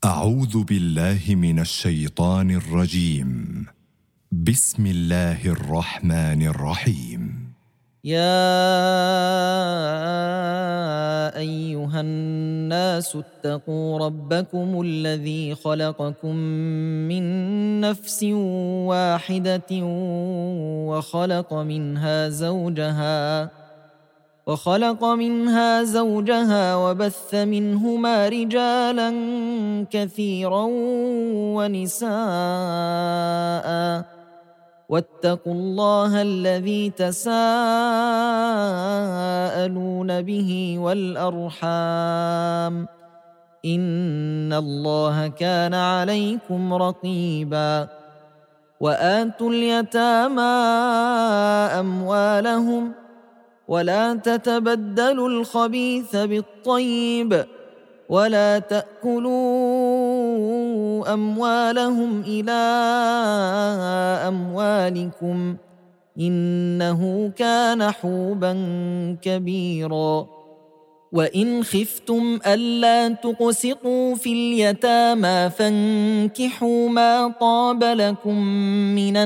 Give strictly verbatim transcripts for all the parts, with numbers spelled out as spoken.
أعوذ بالله من الشيطان الرجيم. بسم الله الرحمن الرحيم. يا أيها الناس اتقوا ربكم الذي خلقكم من نفس واحدة وخلق منها زوجها وخلق منها زوجها وبث منهما رجالا كثيرا ونساء واتقوا الله الذي تساءلون به والأرحام إن الله كان عليكم رقيبا. وآتوا اليتامى أموالهم ولا تتبدلوا الخبيث بالطيب ولا تأكلوا أموالهم إلى أموالكم إنه كان حوبا كبيرا. وإن خفتم ألا تقسطوا في اليتامى فانكحوا ما طاب لكم من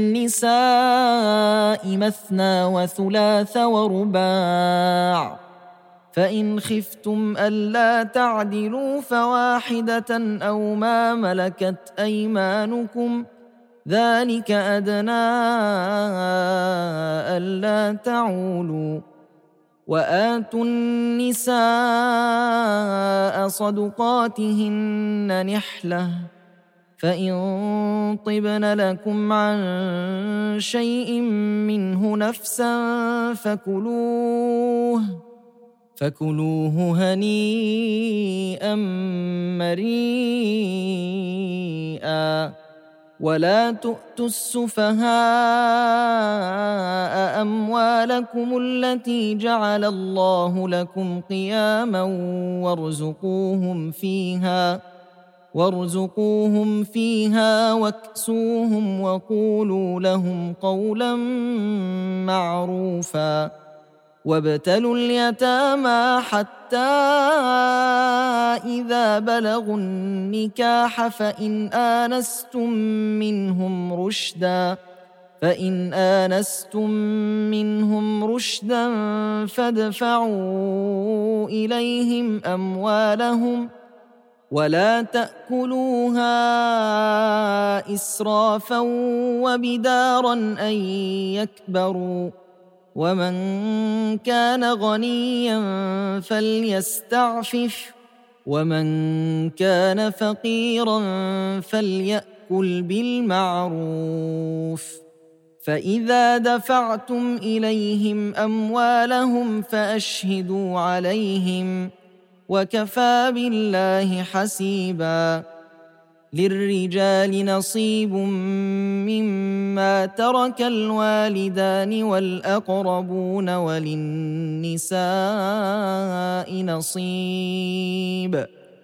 النساء مثنى وثلاث ورباع، فإن خفتم ألا تعدلوا فواحدة أو ما ملكت أيمانكم ذلك أدنى ألا تعولوا. وآتوا النساء صدقاتهن نحلة، فإن طبن لكم عن شيء منه نفسا فكلوه فكلوه هنيئا مريئا. ولا تؤتوا السفهاء أموالكم التي جعل الله لكم قياما وارزقوهم فيها وارزقوهم فيها واكسوهم وقولوا لهم قولا معروفا. وابتلوا اليتامى حتى إذا بلغوا النكاح فإن آنستم منهم رشدا فإن آنستم منهم رشدا فادفعوا إليهم أموالهم ولا تأكلوها إسرافا وبدارا أن يكبروا. ومن كان غنيا فليستعفف ومن كان فقيرا فليأكل بالمعروف. فإذا دفعتم إليهم أموالهم فأشهدوا عليهم وكفى بالله حسيبا. للرجال نصيب مما ترك الوالدان والأقربون وللنساء نصيب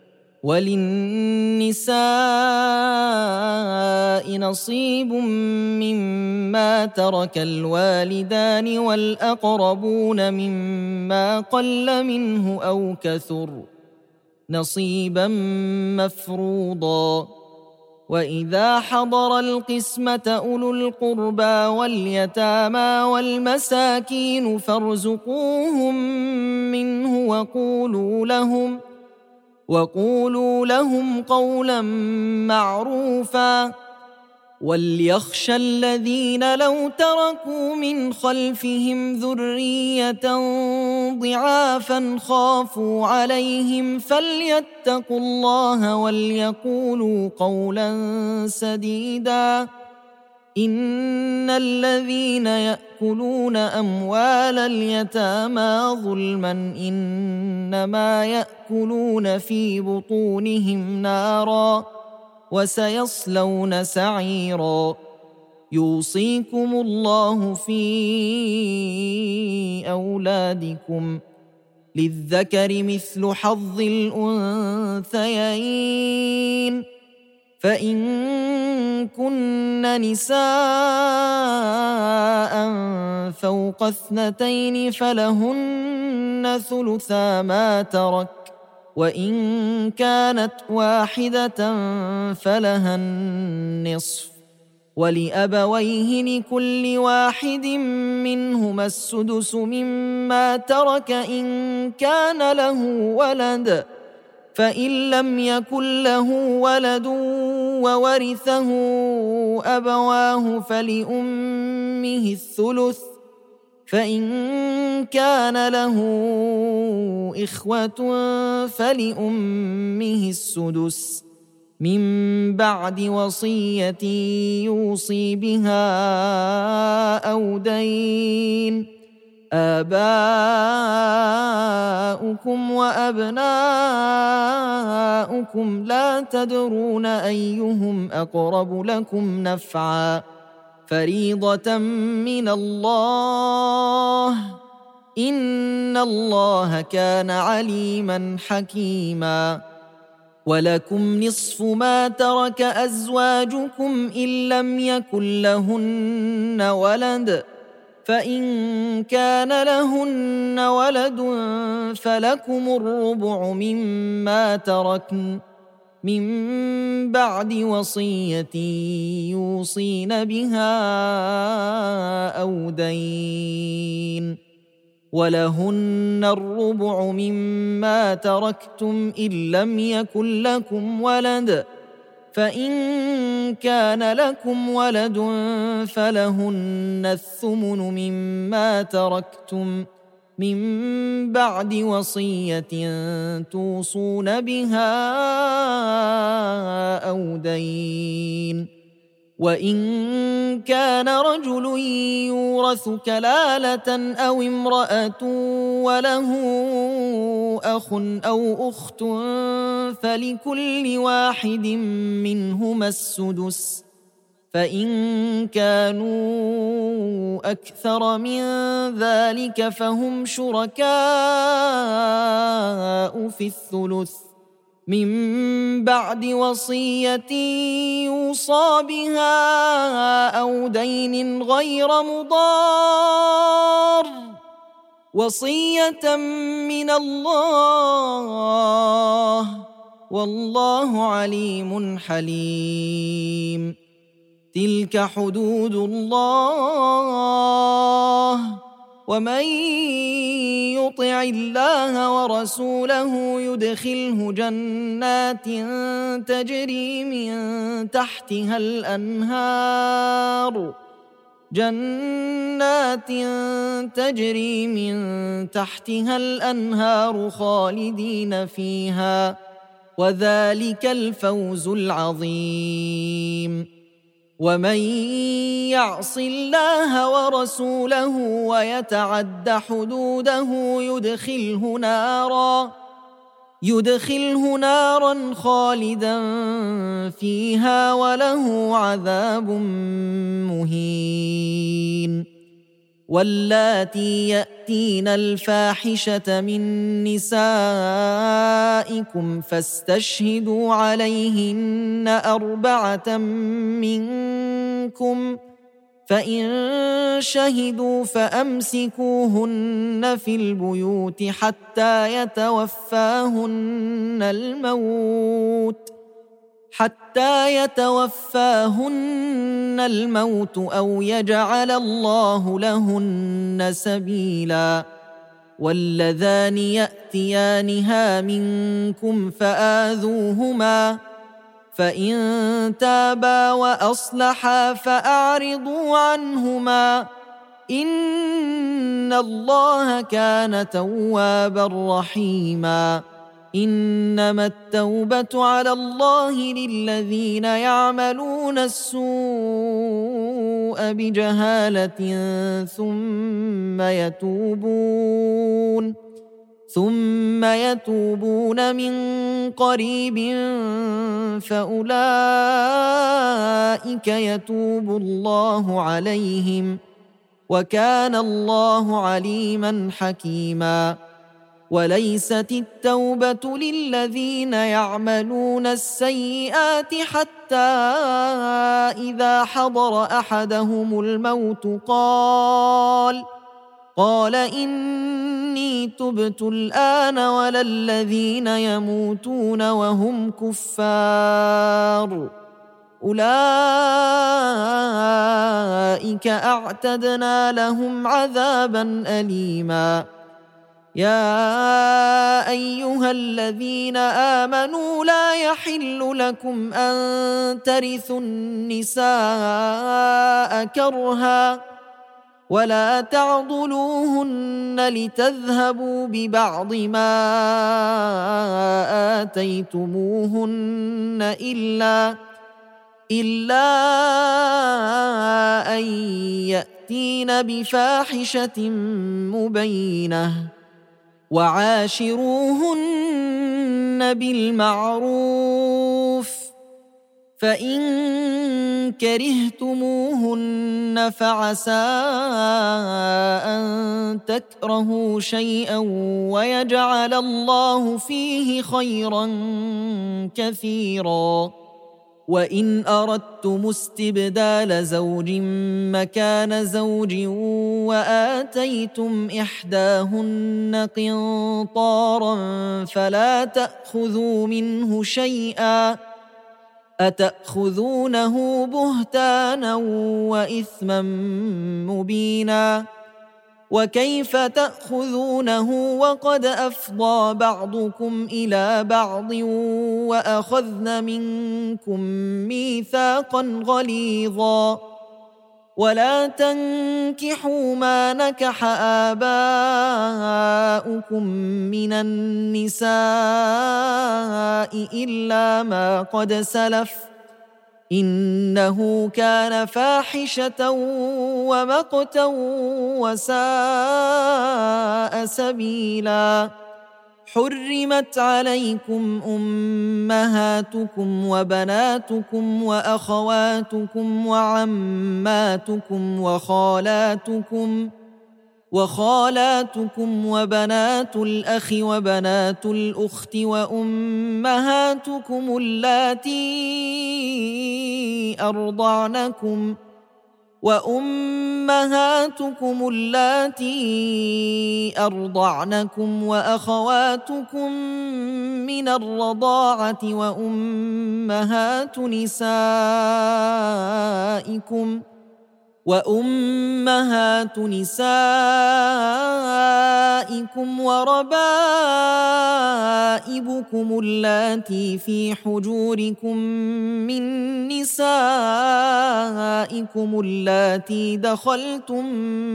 وللنساء نصيب مما ترك الوالدان والأقربون مما قل منه أو كثر نصيبا مفروضا. وإذا حضر القسمة أولو القربى واليتامى والمساكين فارزقوهم منه وقولوا لهم وقولوا لهم قولا معروفا. وليخشى الذين لو تركوا من خلفهم ذرية ضعافا خافوا عليهم فليتقوا الله وليقولوا قولا سديدا. إن الذين يأكلون أموال اليتامى ظلما إنما يأكلون في بطونهم نارا وسيصلون سعيرا. يوصيكم الله في أولادكم للذكر مثل حظ الأنثيين، فإن كن نساء فوق اثنتين فلهن ثلثا ما ترك وإن كانت واحدة فلها النصف، ولأبويه لكل واحد منهما السدس مما ترك إن كان له ولد، فإن لم يكن له ولد وورثه أبواه فلأمه الثلث، فإن كان له إخوة فلأمه السدس من بعد وصية يوصي بها أو دين. آباؤكم وأبناؤكم لا تدرون أيهم أقرب لكم نفعا، فريضة من الله، إن الله كان عليما حكيما. ولكم نصف ما ترك أزواجكم إن لم يكن لهن ولد، فإن كان لهن ولد فلكم الربع مما تركن من بعد وصية يوصين بها أو دين. ولهن الربع مما تركتم إن لم يكن لكم ولد، فإن كان لكم ولد فلهن الثمن مما تركتم من بعد وصية توصون بها أو دين. وإن كان رجل يورث كلالة أو امرأة وله أخ أو أخت فلكل واحد منهما السدس، فإن كانوا أكثر من ذلك فهم شركاء في الثلث من بعد وصية يوصى بها أو دين غير مضار، وصية من الله، والله عليم حليم. تلك حدود الله، ومن يطع الله ورسوله يدخله جنات تجري من تحتها الأنهار جنات تجري من تحتها الأنهار خالدين فيها، وذلك الفوز العظيم. ومن يعص الله ورسوله ويتعد حدوده يدخله نارا يدخله نارا خالدا فيها وله عذاب مهين. واللاتي يأتين الفاحشة من نسائكم فاستشهدوا عليهن أربعة منكم، فإن شهدوا فأمسكوهن في البيوت حتى يتوفاهن الموت حتى يتوفاهن الموت أو يجعل الله لهن سبيلا. واللذان يأتيانها منكم فآذوهما، فإن تابا وأصلحا فأعرضوا عنهما، إن الله كان توابا رحيما. إنما التوبة على الله للذين يعملون السوء بجهالة ثم يتوبون ثم يتوبون من قريب فأولئك يتوب الله عليهم، وكان الله عليما حكيما. وليست التوبة للذين يعملون السيئات حتى إذا حضر أحدهم الموت قال قال إني تبت الآن ولا الذين يموتون وهم كفار أولئك أعتدنا لهم عذابا أليما يا أيها الذين آمنوا لا يحل لكم أن ترثوا النساء كرها ولا تعضلوهن لتذهبوا ببعض ما آتيتموهن إلا إلا أن يأتين بفاحشة مبينة وعاشروهن بالمعروف فإن كرهتموهن فعسى أن تكرهوا شيئا ويجعل الله فيه خيرا كثيرا وإن أردتم استبدال زوج مكان زوج وآتيتم إحداهن قنطارا فلا تأخذوا منه شيئا أتأخذونه بهتانا وإثما مبينا وكيف تأخذونه وقد أفضى بعضكم إلى بعض وأخذن منكم ميثاقا غليظا ولا تنكحوا ما نكح آباؤكم من النساء إلا ما قد سلف إنه كان فاحشة ومقتا وساء سبيلا حرمت عليكم أمهاتكم وبناتكم وأخواتكم وعماتكم وخالاتكم وخالاتكم وبنات الأخ وبنات الأخت وأمهاتكم اللاتي أرضعنكم وأمهاتكم اللاتي أرضعنكم وأخواتكم من الرضاعة وأمهات نسائكم وأمهات نسائكم وربائبكم اللاتي في حجوركم من نسائكم اللاتي دخلتم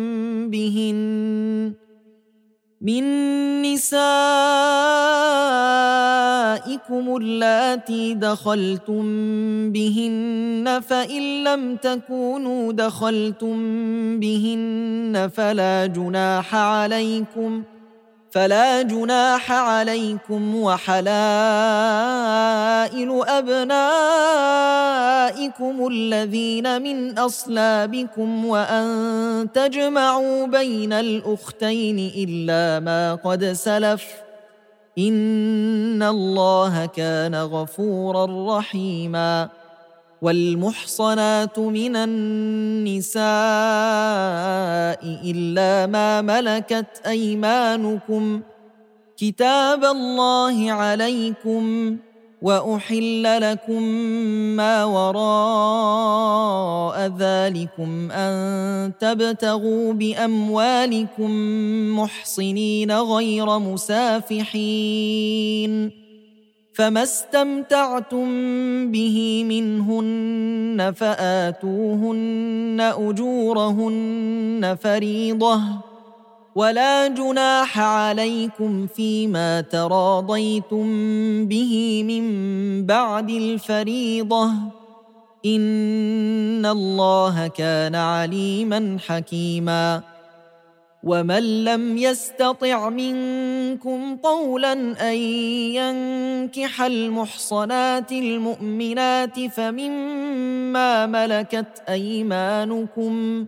بهن من نسائكم اللاتي دخلتم بهن فإن لم تكونوا دخلتم بهن فلا جناح عليكم فلا جناح عليكم وحلائل أبنائكم الذين من أصلابكم وأن تجمعوا بين الأختين إلا ما قد سلف إن الله كان غفورا رحيما والمحصنات من النساء إلا ما ملكت أيمانكم كتاب الله عليكم وأحل لكم ما وراء ذلكم أن تبتغوا بأموالكم محصنين غير مسافحين فما استمتعتم به منهن فآتوهن أجورهن فريضة ولا جناح عليكم فيما تراضيتم به من بعد الفريضة إن الله كان عليما حكيما ومن لم يستطع منكم طولا أن ينكح المحصنات المؤمنات فمما ملكت أيمانكم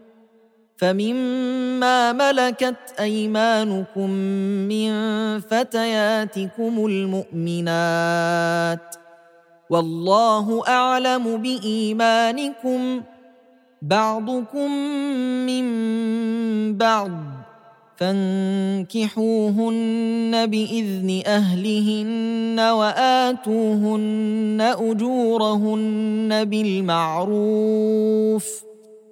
فمما ملكت أيمانكم من فتياتكم المؤمنات والله أعلم بإيمانكم بعضكم من بعض فانكحوهن بإذن أهلهن وآتوهن أجورهن بالمعروف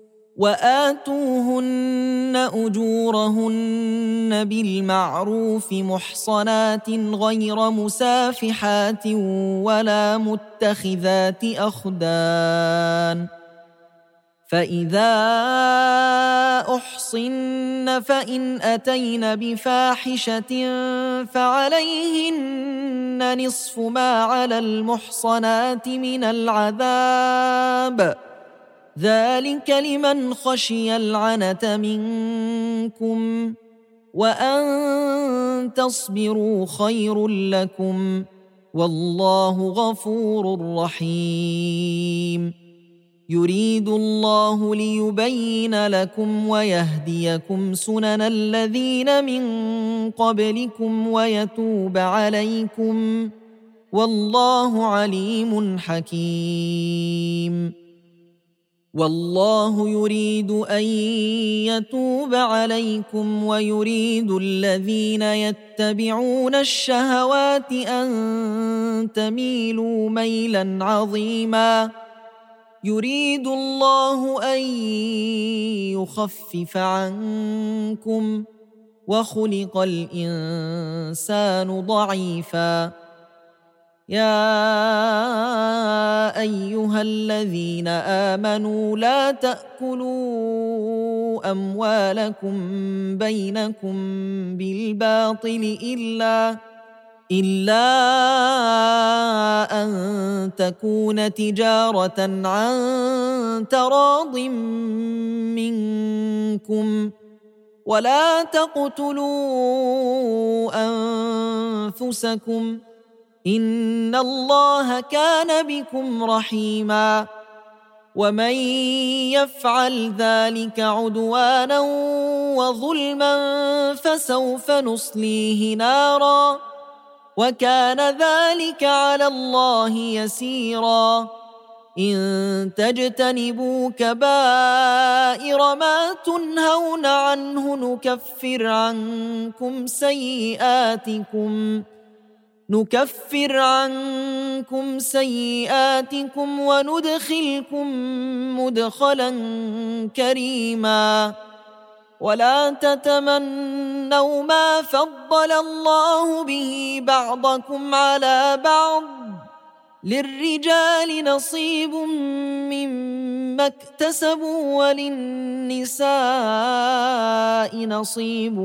وآتوهن أجورهن بالمعروف محصنات غير مسافحات ولا متخذات أخدان فإذا أحصن فإن أتين بفاحشة فعليهن نصف ما على المحصنات من العذاب ذلك لمن خشي العنة منكم وأن تصبروا خير لكم والله غفور رحيم يريد الله ليبين لكم ويهديكم سنن الذين من قبلكم ويتوب عليكم والله عليم حكيم والله يريد أن يتوب عليكم ويريد الذين يتبعون الشهوات أن تميلوا ميلا عظيما يريد الله أن يخفف عنكم وخلق الإنسان ضعيفا يا أيها الذين آمنوا لا تأكلوا أموالكم بينكم بالباطل إلا إلا أن تكون تجارة عن تراض منكم ولا تقتلوا أنفسكم إن الله كان بكم رحيما ومن يفعل ذلك عدوانا وظلما فسوف نصليه نارا وكان ذلك على الله يسيرا إن تجتنبوا كبائر ما تنهون عنه نكفر عنكم سيئاتكم نكفر عنكم سيئاتكم وندخلكم مدخلا كريما ولا تتمنوا ما فضل الله به بعضكم على بعض للرجال نصيب مما اكتسبوا وللنساء نصيب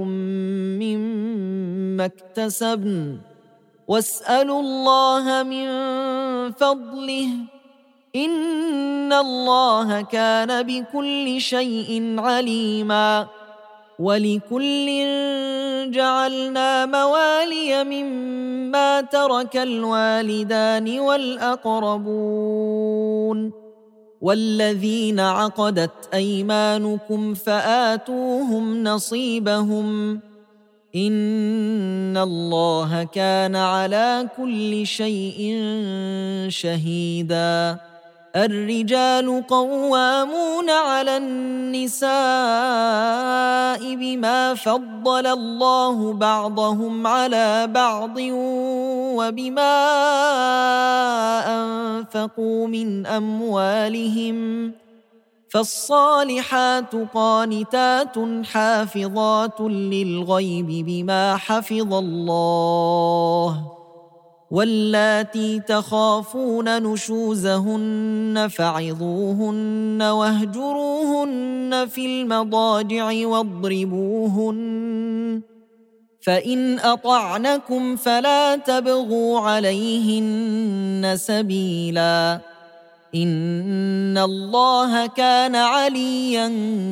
مما اكتسبن واسألوا الله من فضله إن الله كان بكل شيء عليما ولكل جعلنا موالي مما ترك الوالدان والأقربون والذين عقدت أيمانكم فآتوهم نصيبهم إن الله كان على كل شيء شهيدا الرجال قوامون على النساء بما فضل الله بعضهم على بعض وبما أنفقوا من أموالهم فالصالحات قانتات حافظات للغيب بما حفظ الله واللاتي تخافون نشوزهن فعظوهن واهجروهن في المضاجع واضربوهن فإن أطعنكم فلا تبغوا عليهن سبيلا إن الله كان عليا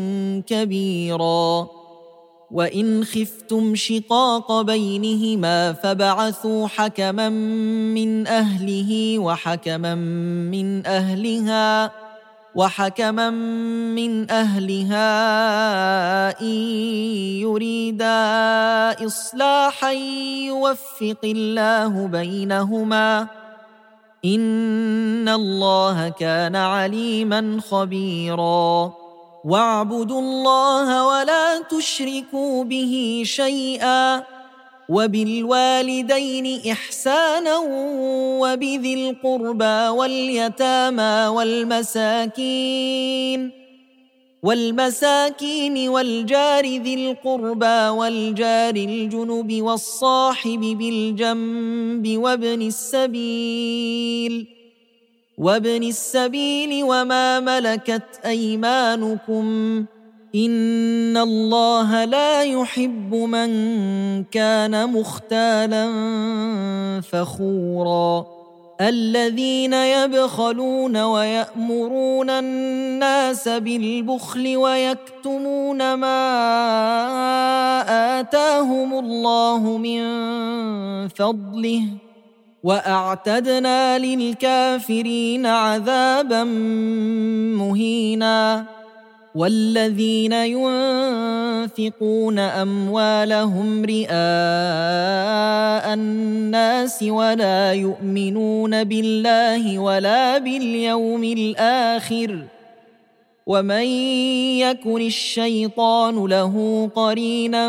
كبيرا وإن خفتم شقاق بينهما فبعثوا حكما من أهله وحكما من أهلها وحكما من أهلها إن يريدا إصلاحا يوفق الله بينهما إن الله كان عليما خبيرا واعبدوا الله ولا تشركوا به شيئا وبالوالدين إحسانا وبذي القربى واليتامى والمساكين والمساكين والجار ذي القربى والجار الجنب والصاحب بالجنب وابن السبيل وابن السبيل وما ملكت أيمانكم إن الله لا يحب من كان مختالا فخورا الذين يبخلون ويأمرون الناس بالبخل ويكتمون ما آتاهم الله من فضله وأعتدنا للكافرين عذابا مهينا والذين ينفقون أموالهم رئاء الناس ولا يؤمنون بالله ولا باليوم الآخر ومن يكن الشيطان له قرينا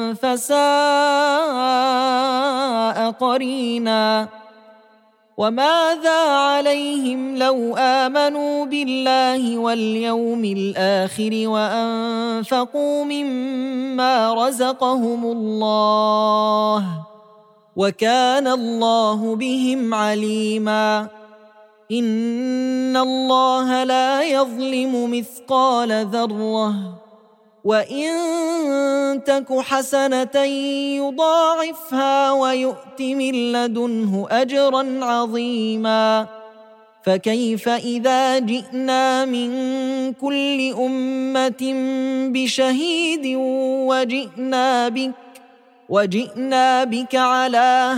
فساء قرينا وماذا عليهم لو آمنوا بالله واليوم الآخر وأنفقوا مما رزقهم الله وكان الله بهم عليما إن الله لا يظلم مثقال ذرة وإن تك حسنة يضاعفها ويؤت من لدنه أجرا عظيما فكيف إذا جئنا من كل أمة بشهيد وجئنا بك وجئنا بك على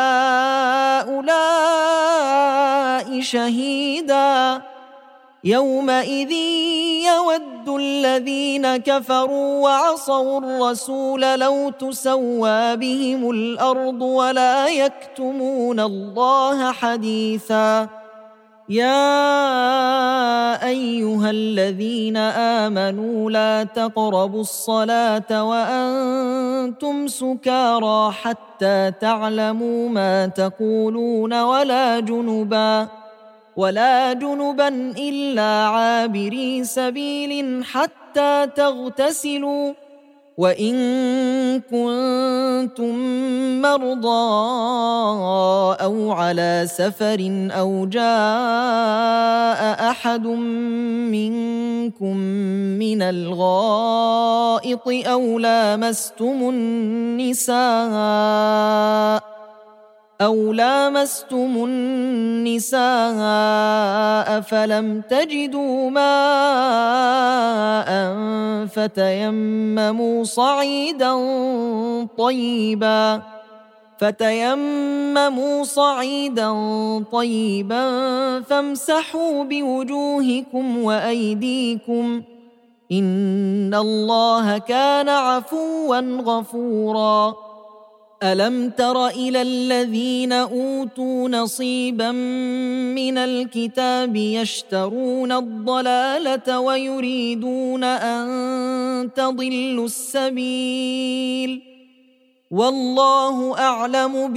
هؤلاء شهيدا يومئذ يود الذين كفروا وعصوا الرسول لو تسوى بهم الأرض ولا يكتمون الله حديثا يا أيها الذين آمنوا لا تقربوا الصلاة وأنتم سكارى حتى تعلموا ما تقولون ولا جنبا ولا جنبا إلا عابري سبيل حتى تغتسلوا وإن كنتم مرضى أو على سفر أو جاء أحد منكم من الغائط أو لامستم النساء أو لامستم النساء فلم تجدوا ماء فتيمموا صعيدا طيبا فتيمموا صعيدا طيبا فامسحوا بوجوهكم وأيديكم إن الله كان عفوا غفورا ألم تر إلى الذين أوتوا نصيبا من الكتاب يشترون الضلالة ويريدون أن تضلوا السبيل والله أعلم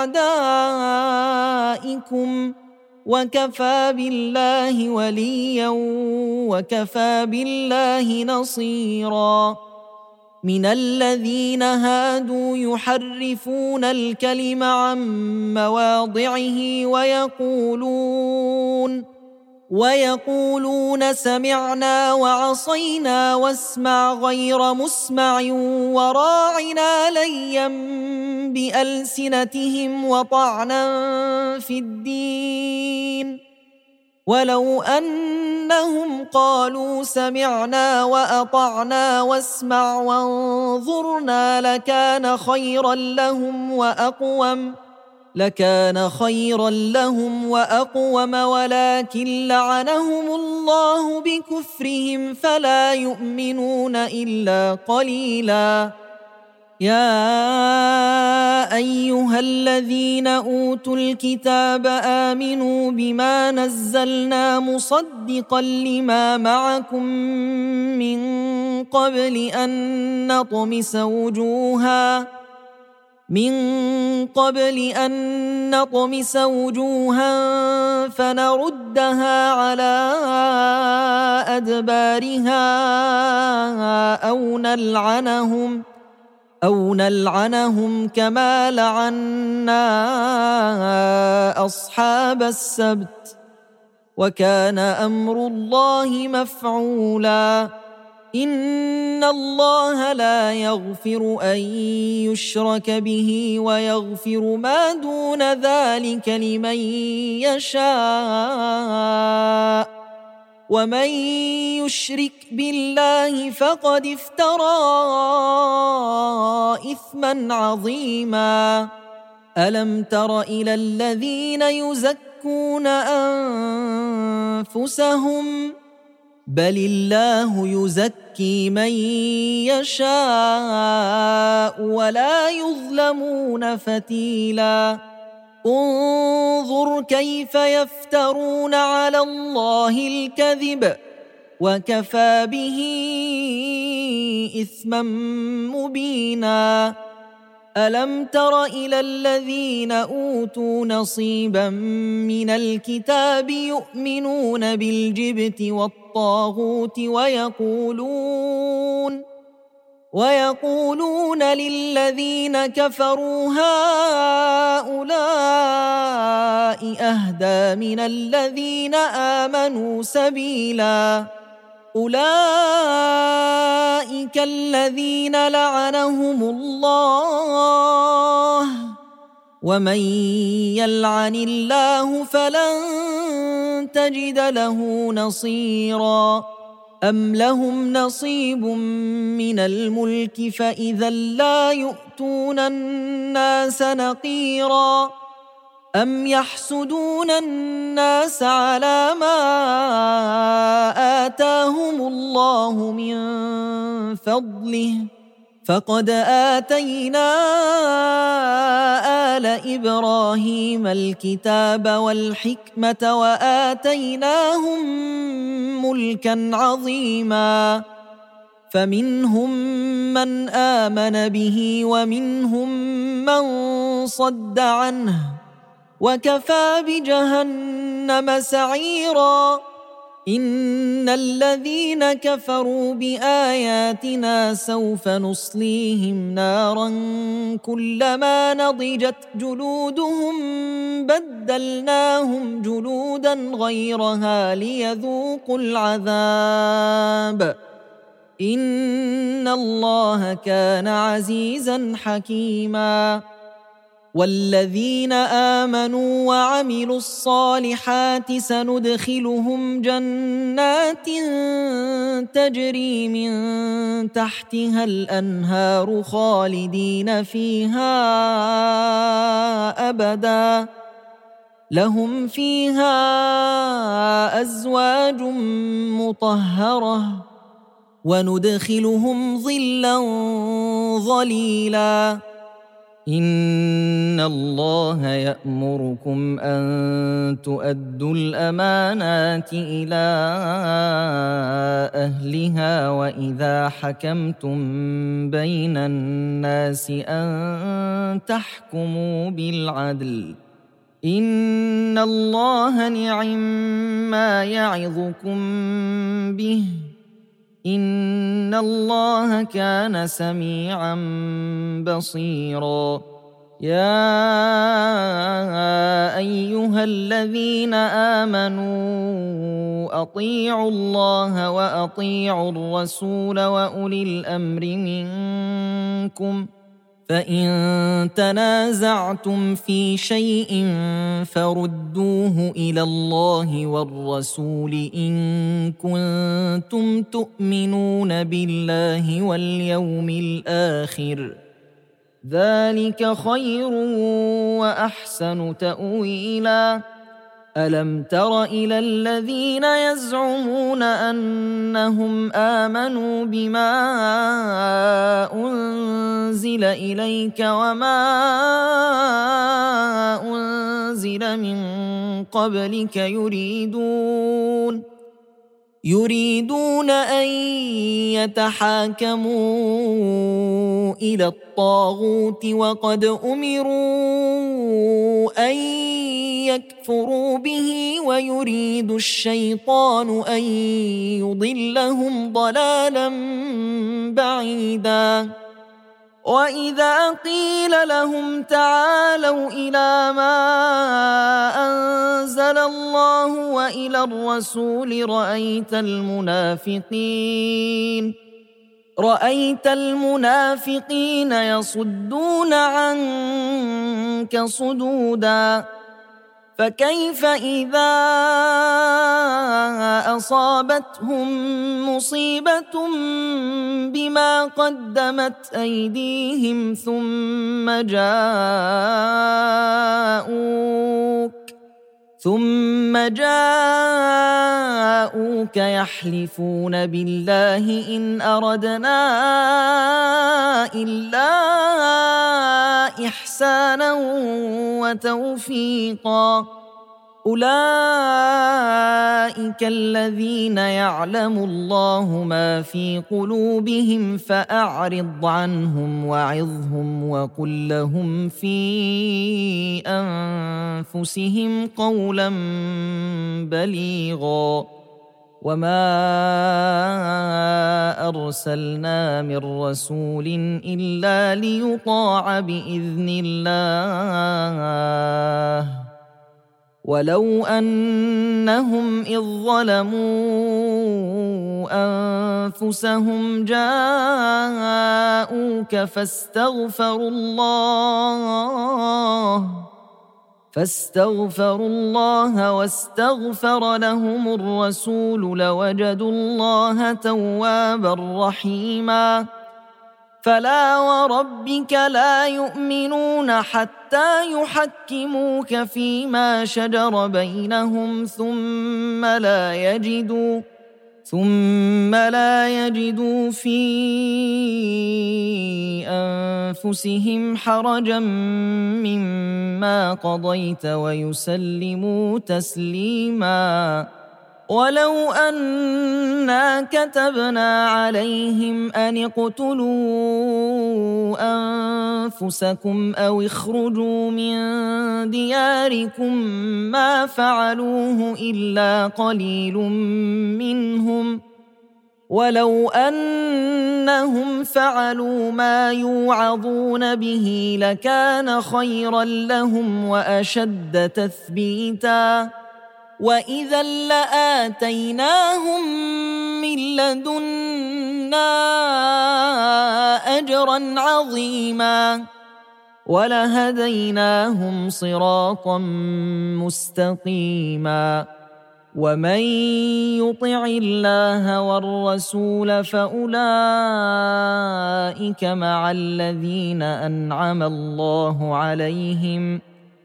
بأعدائكم وكفى بالله وليا وكفى بالله نصيرا من الذين هادوا يحرفون الكلم عن مواضعه ويقولون ويقولون سمعنا وعصينا واسمع غير مسمع وراعنا ليا بألسنتهم وطعنا في الدين ولو أنهم قالوا سمعنا وأطعنا واسمع وانظرنا لكان خيرا لهم وأقوم لكان خيرا لهم وأقوم ولكن لعنهم الله بكفرهم فلا يؤمنون إلا قليلا يا أيها الذين أوتوا الكتاب آمنوا بما نزلنا مصدقا لما معكم من قبل أن نطمس وجوها من قبل أن نطمس وجوها فنردها على أدبارها أو نلعنهم أو نلعنهم كما لعنا أصحاب السبت وكان أمر الله مفعولا إن الله لا يغفر أن يشرك به ويغفر ما دون ذلك لمن يشاء ومن يشرك بالله فقد افترى إثما عظيما ألم تر إلى الذين يزكون أنفسهم بل الله يزكي من يشاء ولا يظلمون فتيلا انظر كيف يفترون على الله الكذب وكفى به إثما مبينا ألم تر إلى الذين أوتوا نصيبا من الكتاب يؤمنون بالجبت والطاغوت ويقولون ويقولون للذين كفروا هؤلاء أهدى من الذين آمنوا سبيلا أولئك الذين لعنهم الله ومن يلعن الله فلن تجد له نصيرا أم لهم نصيب من الملك فإذا لا يؤتون الناس نقيرا أم يحسدون الناس على ما آتاهم الله من فضله فقد آتينا آل إبراهيم الكتاب والحكمة وآتيناهم ملكا عظيما فمنهم من آمن به ومنهم من صد عنه وكفى بجهنم سعيرا إن الذين كفروا بآياتنا سوف نصليهم نارا كلما نضجت جلودهم بدلناهم جلودا غيرها ليذوقوا العذاب إن الله كان عزيزا حكيما والذين آمنوا وعملوا الصالحات سندخلهم جنات تجري من تحتها الأنهار خالدين فيها أبدا لهم فيها أزواج مطهرة وندخلهم ظلا ظليلا إن الله يأمركم أن تؤدوا الأمانات إلى أهلها وإذا حكمتم بين الناس أن تحكموا بالعدل إن الله نعم يعظكم به إن الله كان سميعا بصيرا يا أيها الذين آمنوا أطيعوا الله وأطيعوا الرسول وأولي الأمر منكم فإن تنازعتم في شيء فردوه إلى الله والرسول إن كنتم تؤمنون بالله واليوم الآخر ذلك خير وأحسن تأويلا ألم تر إلى الذين يزعمون أنهم آمنوا بما أنزل إليك وما أنزل من قبلك يريدون يريدون أن يتحاكموا إلى الطاغوت وقد أمروا أن يكفروا به ويريد الشيطان أن يضلهم ضلالا بعيدا وإذا قيل لهم تعالوا إلى ما أنزل الله وإلى الرسول رأيت المنافقين رأيت المنافقين يصدون عنك صدودا فكيف إذا أصابتهم مصيبة بما قدمت أيديهم ثم جاءوك ثم جاءوك يحلفون بالله إن أردنا إلا إحسانا وتوفيقا أولئك الذين يعلم الله ما في قلوبهم فأعرض عنهم وعظهم وقل لهم في أنفسهم قولا بليغا وما أرسلنا من رسول إلا ليطاع بإذن الله ولو أنهم إذ ظلموا أنفسهم جاءوك فاستغفروا الله فاستغفروا الله واستغفر لهم الرسول لوجدوا الله توابا رحيما فلا وربك لا يؤمنون حتى يحكموك فيما شجر بينهم ثم لا يجدوا ثم لا يجدوا في أنفسهم حرجا مما قضيت ويسلموا تسليما ولو أنا كتبنا عليهم أن اقتلوا أنفسكم أو اخرجوا من دياركم ما فعلوه إلا قليل منهم ولو أنهم فعلوا ما يوعظون به لكان خيرا لهم وأشد تثبيتا وإذا لآتيناهم من لدنا أجرا عظيما ولهديناهم صراطا مستقيما ومن يطع الله والرسول فأولئك مع الذين أنعم الله عليهم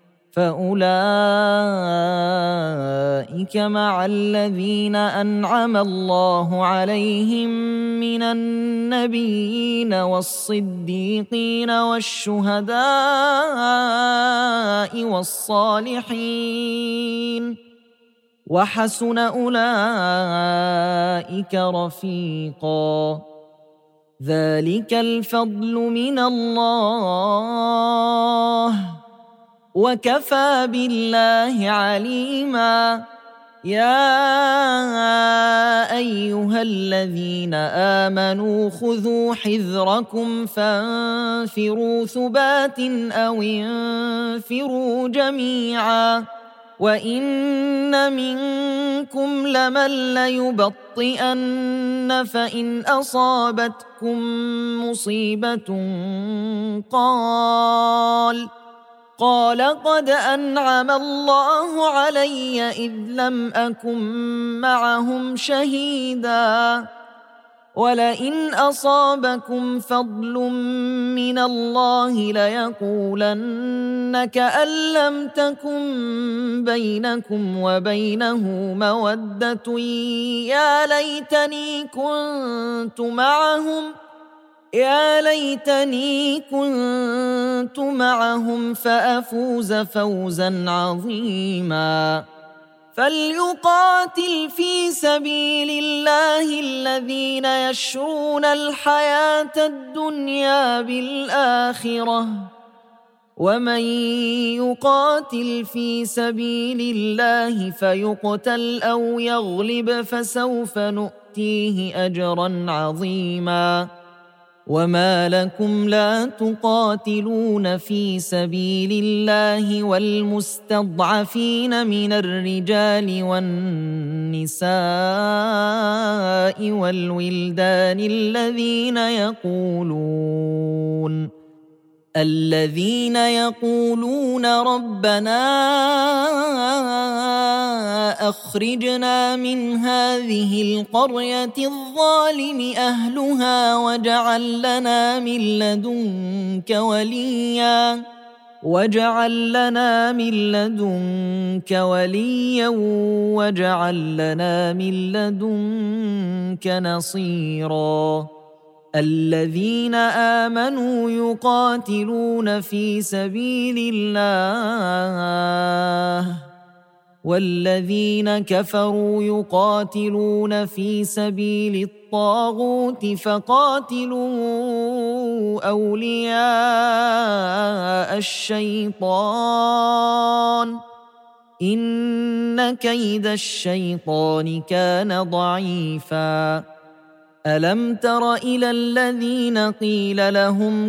فأولئك مع الذين أنعم الله عليهم من النبيين والصديقين والشهداء والصالحين وحسن أولئك رفيقا ذلك الفضل من الله وكفى بالله عليما يا أيها الذين آمنوا خذوا حذركم فانفروا ثبات أو انفروا جميعا وإن منكم لمن ليبطئن فإن أصابتكم مصيبة قال قال قد أنعم الله علي إذ لم أكن معهم شهيدا ولئن أصابكم فضل من الله ليقولن كأن لم تكن بينكم وبينه مودة يا ليتني كنت معهم يا ليتني كنت معهم فأفوز فوزا عظيما فليقاتل في سبيل الله الذين يشرون الحياة الدنيا بالآخرة ومن يقاتل في سبيل الله فيقتل أو يغلب فسوف نؤتيه أجرا عظيما وما لكم لا تقاتلون في سبيل الله والمستضعفين من الرجال والنساء والولدان الذين يقولون الذين يقولون ربنا أخرجنا من هذه القرية الظالم أهلها واجعل لنا من لدنك وليا واجعل لنا من لدنك وليا واجعل لنا من لدنك نصيرا الذين آمنوا يقاتلون في سبيل الله والذين كفروا يقاتلون في سبيل الطاغوت فقاتلوا أولياء الشيطان إن كيد الشيطان كان ضعيفا ألم تر إلى الذين قيل لهم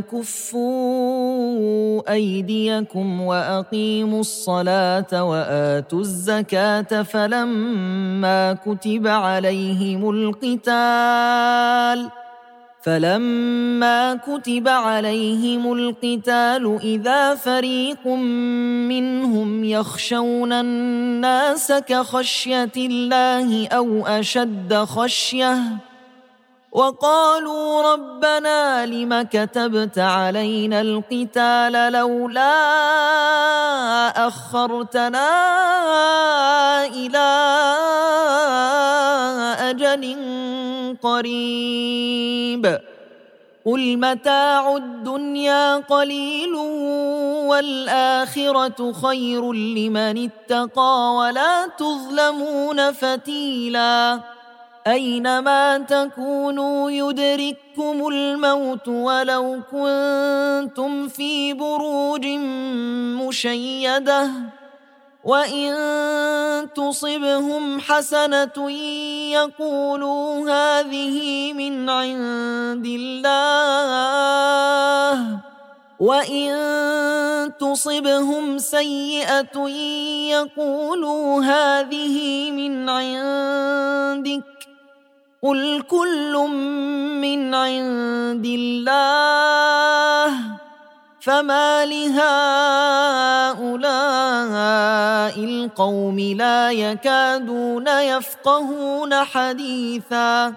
كفوا أيديكم وأقيموا الصلاة وآتوا الزكاة فلما كتب عليهم القتال فلما كتب عليهم القتال إذا فريق منهم يخشون الناس كخشية الله أو أشد خشية وقالوا ربنا لم كتبت علينا القتال لولا أخرتنا إلى أجل قريب قل متاع الدنيا قليل والآخرة خير لمن اتقى ولا تظلمون فتيلا أينما تكونوا يدرككم الموت ولو كنتم في بروج مشيدة وإن تصبهم حسنة يقولوا هذه من عند الله وإن تصبهم سيئة يقولوا هذه من عندك قل كل من عند الله فما لهؤلاء القوم لا يكادون يفقهون حديثا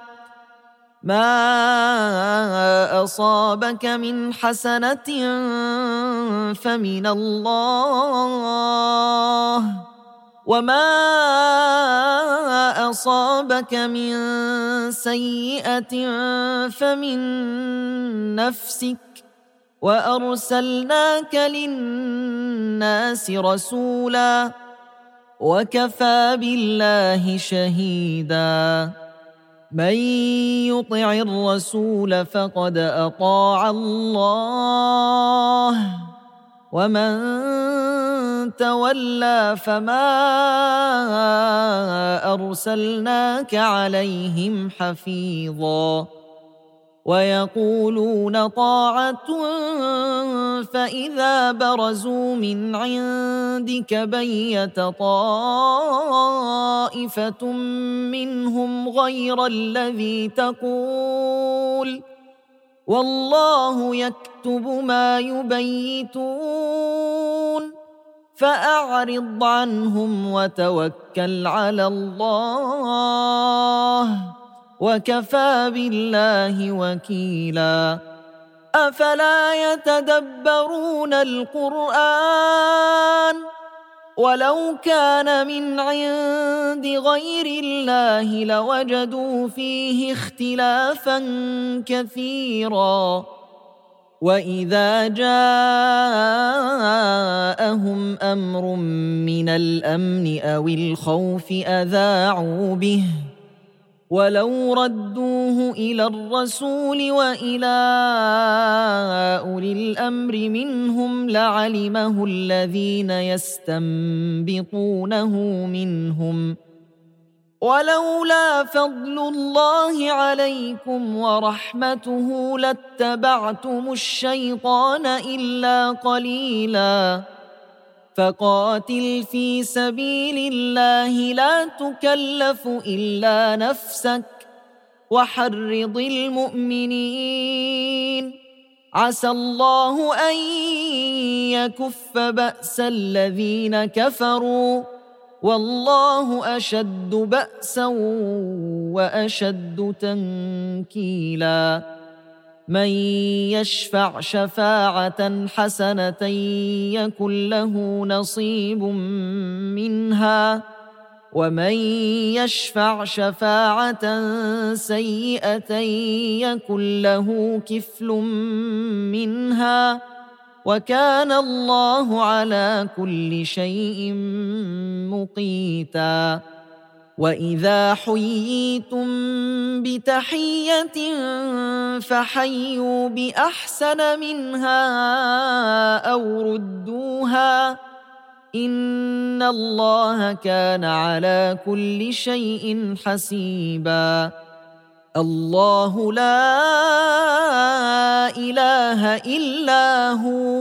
ما أصابك من حسنة فمن الله وما أصابك من سيئة فمن نفسك وأرسلناك للناس رسولا وكفى بالله شهيدا من يطع الرسول فقد أطاع الله ومن تولى فما أرسلناك عليهم حفيظا ويقولون طاعة فإذا برزوا من عندك بيت طائفة منهم غير الذي تقول والله يكتب ما يبيتون فأعرض عنهم وتوكل على الله وكفى بالله وكيلا أفلا يتدبرون القرآن ولو كان من عند غير الله لوجدوا فيه اختلافا كثيرا وإذا جاءهم أمر من الأمن أو الخوف أذاعوا به ولو ردوه إلى الرسول وإلى أولي الأمر منهم لعلمه الذين يستنبطونه منهم ولولا فضل الله عليكم ورحمته لاتبعتم الشيطان إلا قليلا فقاتل في سبيل الله لا تكلف إلا نفسك وحرض المؤمنين عسى الله أن يكف بأس الذين كفروا والله أشد بأسا وأشد تنكيلا من يشفع شفاعة حسنة يكن له نصيب منها ومن يشفع شفاعة سيئة يكن له كفل منها وكان الله على كل شيء مقيتا وإذا حييتم بتحية فحيوا بأحسن منها أو ردوها إن الله كان على كل شيء حسيبا الله لا إله إلا هو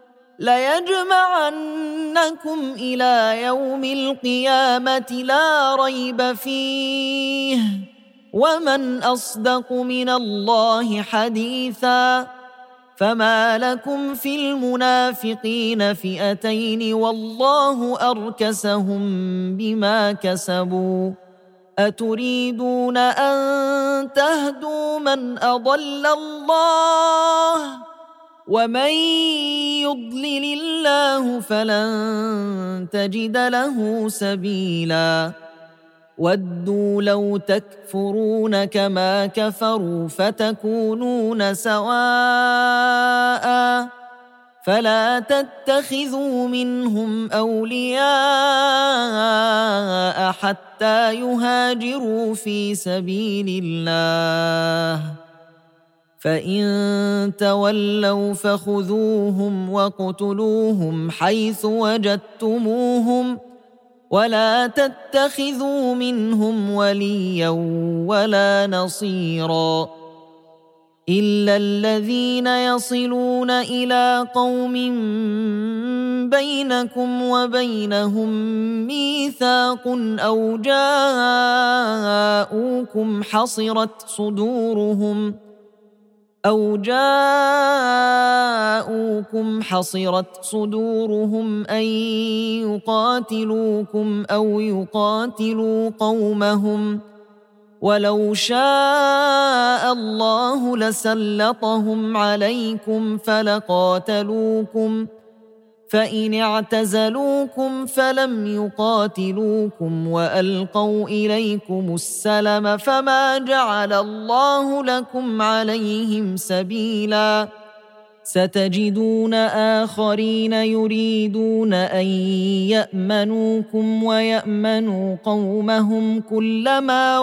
ليجمعنكم إلى يوم القيامة لا ريب فيه ومن أصدق من الله حديثا فما لكم في المنافقين فئتين والله أركسهم بما كسبوا أتريدون أن تهدوا من أضل الله ومن يضلل الله فلن تجد له سبيلا ودوا لو تكفرون كما كفروا فتكونون سواء فلا تتخذوا منهم أولياء حتى يهاجروا في سبيل الله فإن تولوا فخذوهم وقتلوهم حيث وجدتموهم ولا تتخذوا منهم وليا ولا نصيرا إلا الذين يصلون إلى قوم بينكم وبينهم ميثاق أو جاءوكم حصرت صدورهم أو جاءوكم حصرت صدورهم أن يقاتلوكم أو يقاتلوا قومهم ولو شاء الله لسلطهم عليكم فلقاتلوكم فإن اعتزلوكم فلم يقاتلوكم وألقوا إليكم السلم فما جعل الله لكم عليهم سبيلا ستجدون آخرين يريدون أن يأمنوكم ويأمنوا قومهم كلما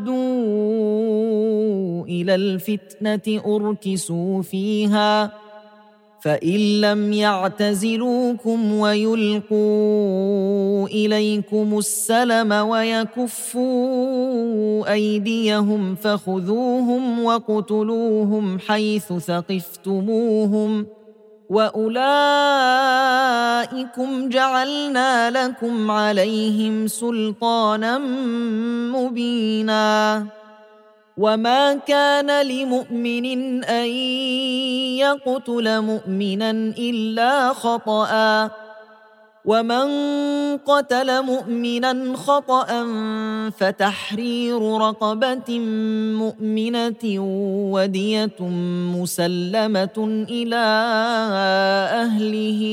ردوا إلى الفتنة أركسوا فيها فإن لم يعتزلوكم ويلقوا إليكم السلم ويكفوا أيديهم فخذوهم وقتلوهم حيث ثقفتموهم وأولئكم جعلنا لكم عليهم سلطانا مبينا وما كان لمؤمن أن يقتل مؤمنا إلا خطأ ومن قتل مؤمنا خطأ فتحرير رقبة مؤمنة ودية مسلمة إلى أهله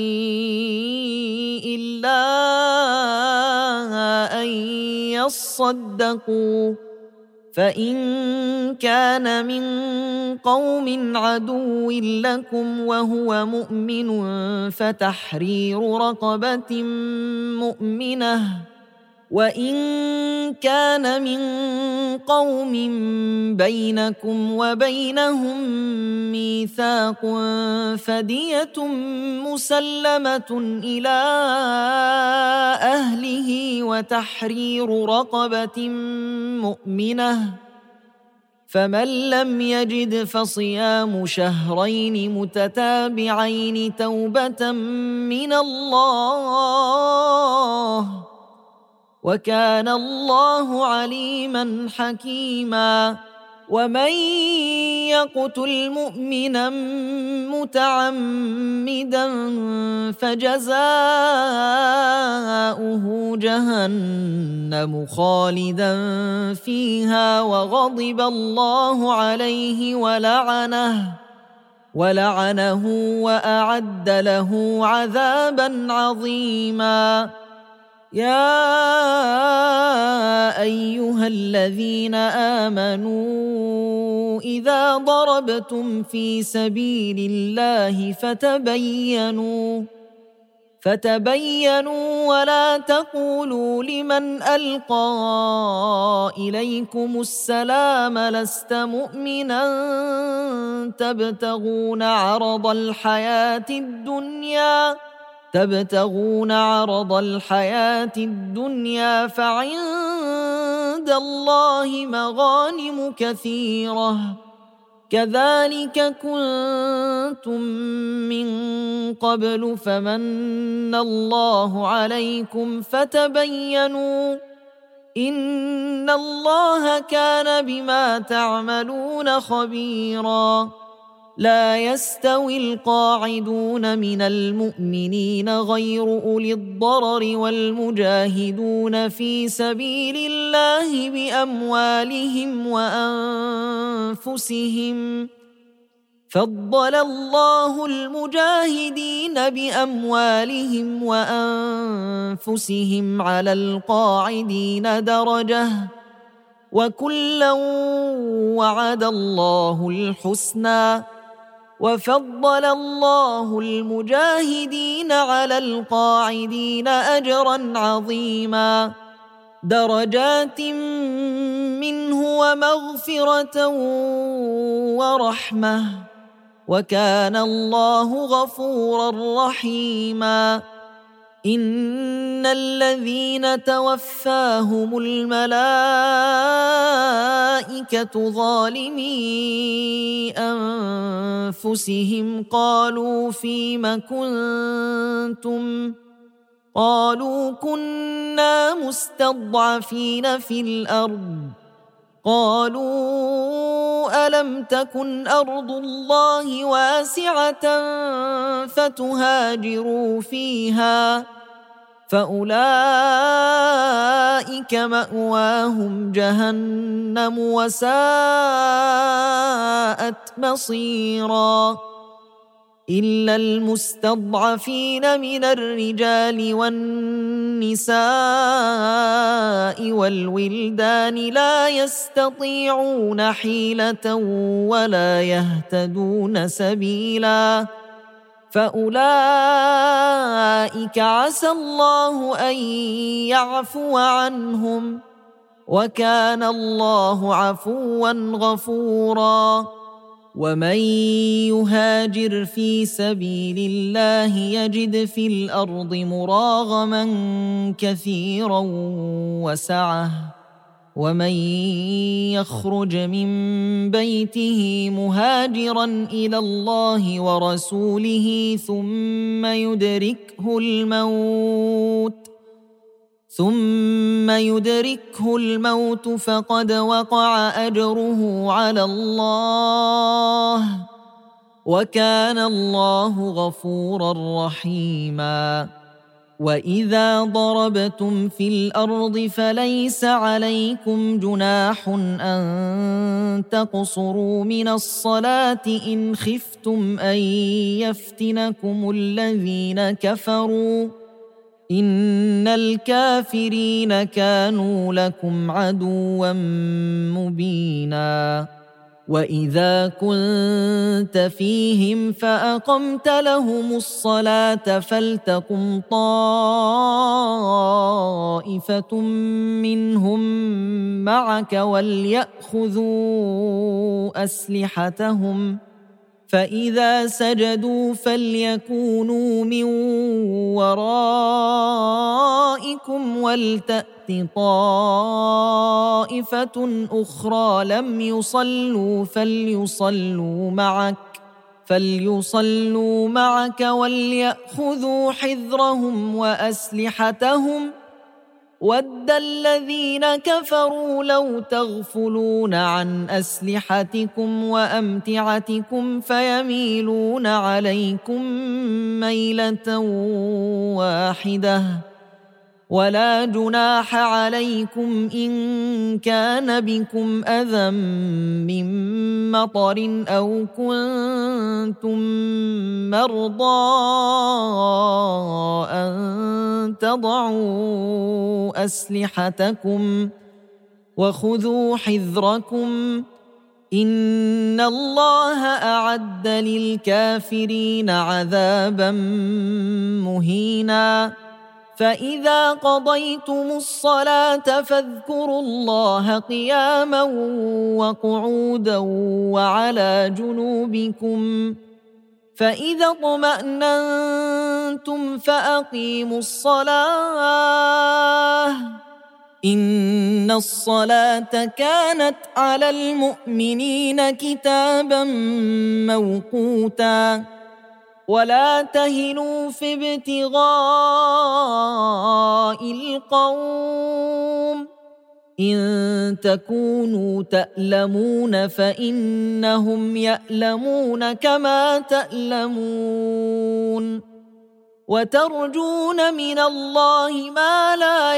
إلا أن يصدقوا، فإن كان من قوم عدو لكم وهو مؤمن فتحرير رقبة مؤمنة، وإن كان من قوم بينكم وبينهم ميثاق فدية مسلمة إلى أهله وتحرير رقبة مؤمنة، فمن لم يجد فصيام شهرين متتابعين توبة من الله، وكان الله عليما حكيما. ومن يقتل مؤمنا متعمدا فجزاؤه جهنم خالدا فيها وغضب الله عليه ولعنه ولعنه وأعد له عذابا عظيما. يا أيها الذين آمنوا إذا ضربتم في سبيل الله فتبينوا فتبينوا ولا تقولوا لمن ألقى إليكم السلام لست مؤمنا تبتغون عرض الحياة الدنيا تبتغون عرض الحياة الدنيا فعند الله مغانم كثيرة كذلك كنتم من قبل فمن الله عليكم فتبينوا إن الله كان بما تعملون خبيرا. لا يستوي القاعدون من المؤمنين غير أولي الضرر والمجاهدون في سبيل الله بأموالهم وأنفسهم، فضل الله المجاهدين بأموالهم وأنفسهم على القاعدين درجة، وكلا وعد الله الحسنى، وفضل الله المجاهدين على القاعدين أجرا عظيما، درجات منه ومغفرة ورحمة، وكان الله غفورا رحيما. إن الذين توفاهم الملائكة ظالمي أنفسهم قالوا فيم كنتم قالوا كنا مستضعفين في الأرض قالوا ألم تكن أرض الله واسعة فتهاجروا فيها فأولئك مأواهم جهنم وساءت مصيرا. إلا المستضعفين من الرجال والنساء والولدان لا يستطيعون حيلة ولا يهتدون سبيلا، فأولئك عسى الله أن يعفو عنهم، وكان الله عفوا غفورا. ومن يهاجر في سبيل الله يجد في الأرض مراغما كثيرا وسعة، ومن يخرج من بيته مهاجرا إلى الله ورسوله ثم يدركه الموت ثم يدركه الموت فقد وقع أجره على الله، وكان الله غفورا رحيما. وإذا ضربتم في الأرض فليس عليكم جناح أن تقصروا من الصلاة إن خفتم أن يفتنكم الذين كفروا إن الكافرين كانوا لكم عدوا مبينا وإذا كنت فيهم فأقمت لهم الصلاة فلتقم طائفة منهم معك وليأخذوا أسلحتهم فإذا سجدوا فليكونوا من ورائكم ولتأت طائفة أخرى لم يصلوا فليصلوا معك فليصلوا معك وليأخذوا حذرهم وأسلحتهم ود الذين كفروا لو تغفلون عن أسلحتكم وأمتعتكم فيميلون عليكم ميلة واحدة ولا جناح عليكم إن كان بكم أذى من مطر أو كنتم مرضى أن تضعوا أسلحتكم وخذوا حذركم إن الله أعد للكافرين عذابا مهينا فإذا قضيتم الصلاة فاذكروا الله قياما وقعودا وعلى جنوبكم فإذا اطمأننتم فأقيموا الصلاة إن الصلاة كانت على المؤمنين كتابا موقوتا ولا تهنوا في ابتغاء القوم إن تكونوا تألمون فإنهم يألمون كما تألمون وترجون من الله ما لا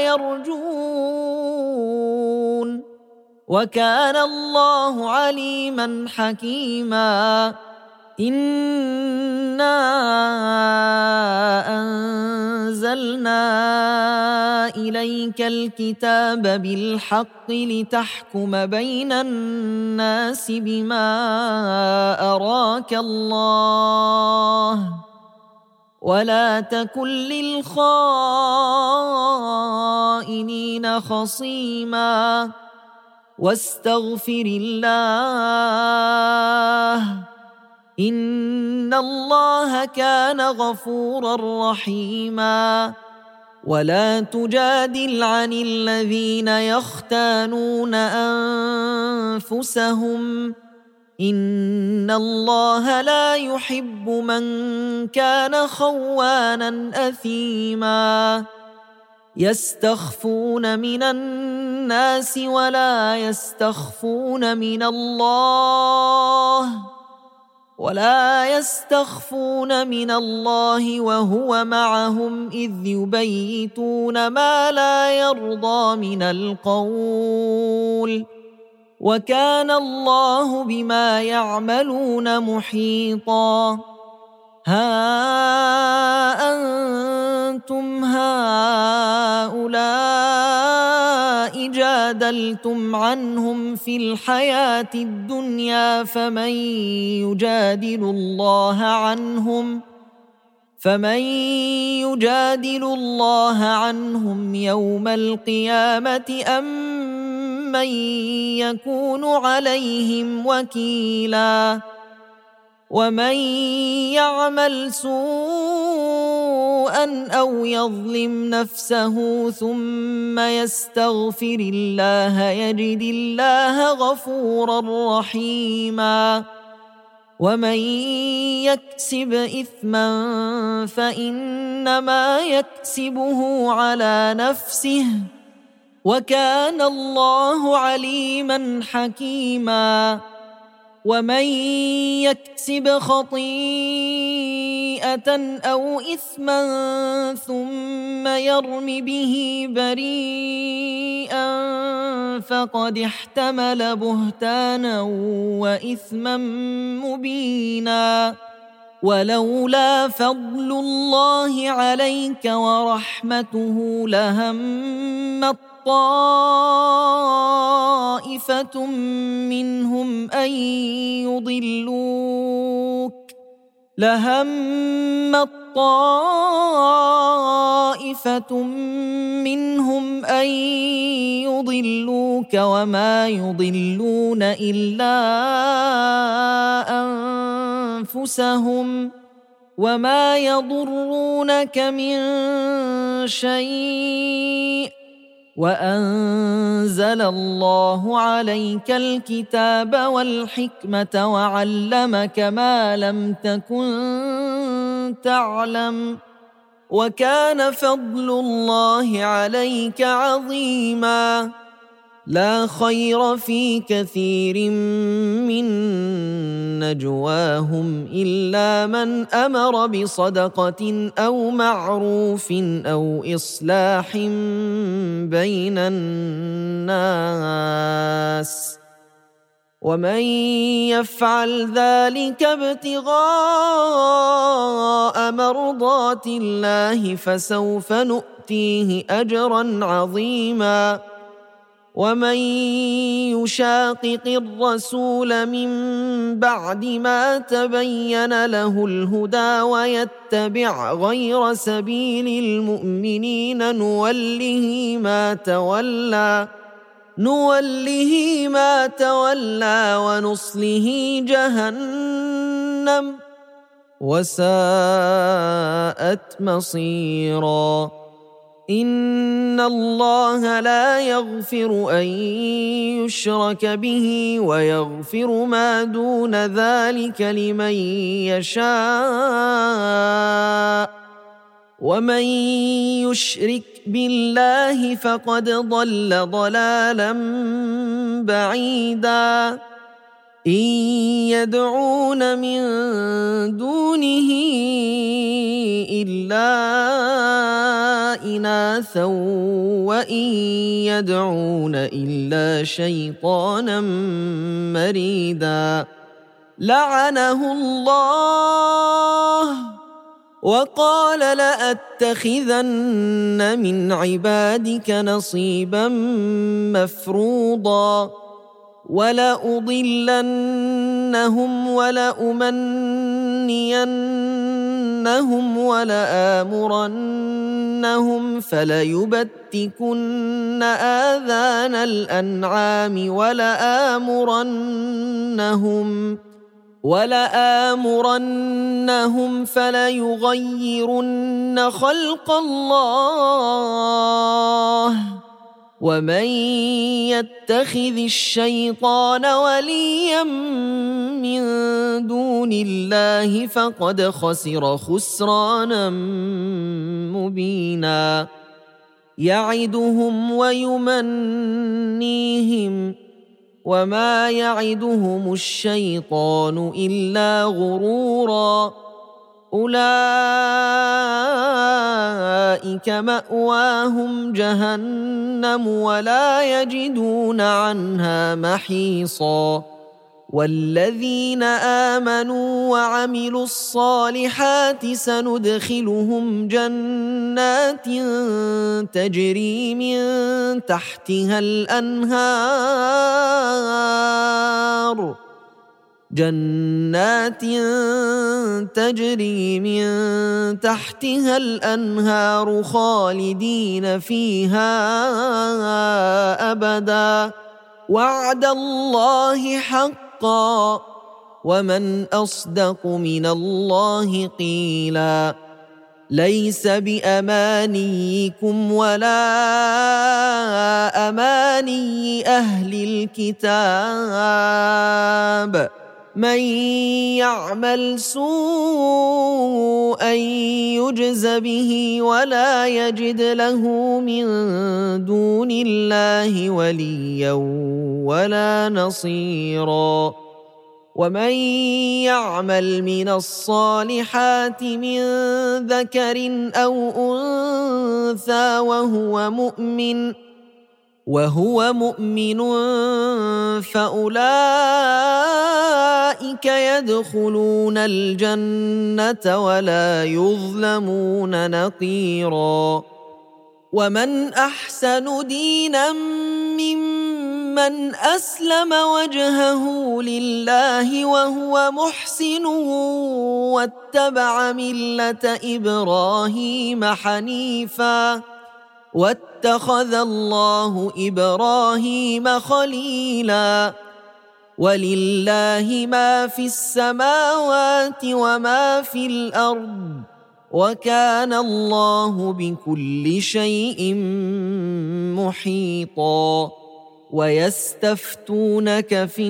يرجون وكان الله عليما حكيما إنا أنزلنا إليك الكتاب بالحق لتحكم بين الناس بما أراك الله ولا تكن للخائنين خصيما واستغفر الله إن الله كان غفورا رحيما ولا تجادل عن الذين يختانون أنفسهم إن الله لا يحب من كان خوانا أثيما يستخفون من الناس ولا يستخفون من الله ولا يستخفون من الله وهو معهم إذ يبيتون ما لا يرضى من القول وكان الله بما يعملون محيطا ها أنتم هؤلاء جادلتم عنهم في الحياة الدنيا فمن يجادل الله عنهم فمن يجادل الله عنهم يوم القيامة أم من يكون عليهم وكيلا ومن يعمل سوءا أو يظلم نفسه ثم يستغفر الله يجد الله غفورا رحيما ومن يكسب إثما فإنما يكسبه على نفسه وكان الله عليما حكيما ومن يكسب خطيئة أو إثما ثم يرم به بريئا فقد احتمل بهتانا وإثما مبينا. ولولا فضل الله عليك ورحمته لهمت طائفة منهم أن يضلوك لهمت طائفة منهم أن يضلوك وما يضلون إلا أنفسهم وما يضرونك من شيء وأنزل الله عليك الكتاب والحكمة وعلمك ما لم تكن تعلم وكان فضل الله عليك عظيما. لا خير في كثير من نجواهم إلا من أمر بصدقة أو معروف أو إصلاح بين الناس ومن يفعل ذلك ابتغاء مرضات الله فسوف نؤتيه أجرا عظيما. ومن يشاقق الرسول من بعد ما تبين له الهدى ويتبع غير سبيل المؤمنين نوله ما تولى نوله ما تولى ونصله جهنم وساءت مصيرا. إن الله لا يغفر أن يشرك به ويغفر ما دون ذلك لمن يشاء ومن يشرك بالله فقد ضل ضلالا بعيدا. إن يدعون من دونه إلا إناثا وإن يدعون إلا شيطانا مريدا. لعنه الله وقال لأتخذن من عبادك نصيبا مفروضا ولأضلنهم ولأمنينهم ولآمرنهم فليبتكن آذان الأنعام ولآمرنهم ولآمرنهم فليغيرن خلق الله ومن يتخذ الشيطان وليا من دون الله فقد خسر خسرانا مبينا. يعدهم ويمنيهم وما يعدهم الشيطان إلا غرورا. أولئك مأواهم جهنم ولا يجدون عنها محيصا. والذين آمنوا وعملوا الصالحات سندخلهم جنات تجري من تحتها الأنهار جنات تجري من تحتها الأنهار خالدين فيها أبدا وعد الله حقا ومن أصدق من الله قيلا. ليس بأمانيكم ولا أماني أهل الكتاب من يعمل سوءا يجز به ولا يجد له من دون الله وليا ولا نصيرا. ومن يعمل من الصالحات من ذكر أو أنثى وهو مؤمن وهو مؤمن فأولئك يدخلون الجنة ولا يظلمون نقيرا. ومن أحسن دينا ممن أسلم وجهه لله وهو محسن واتبع ملة إبراهيم حنيفا واتخذ الله إبراهيم خليلا. ولله ما في السماوات وما في الأرض وكان الله بكل شيء محيطا. ويستفتونك في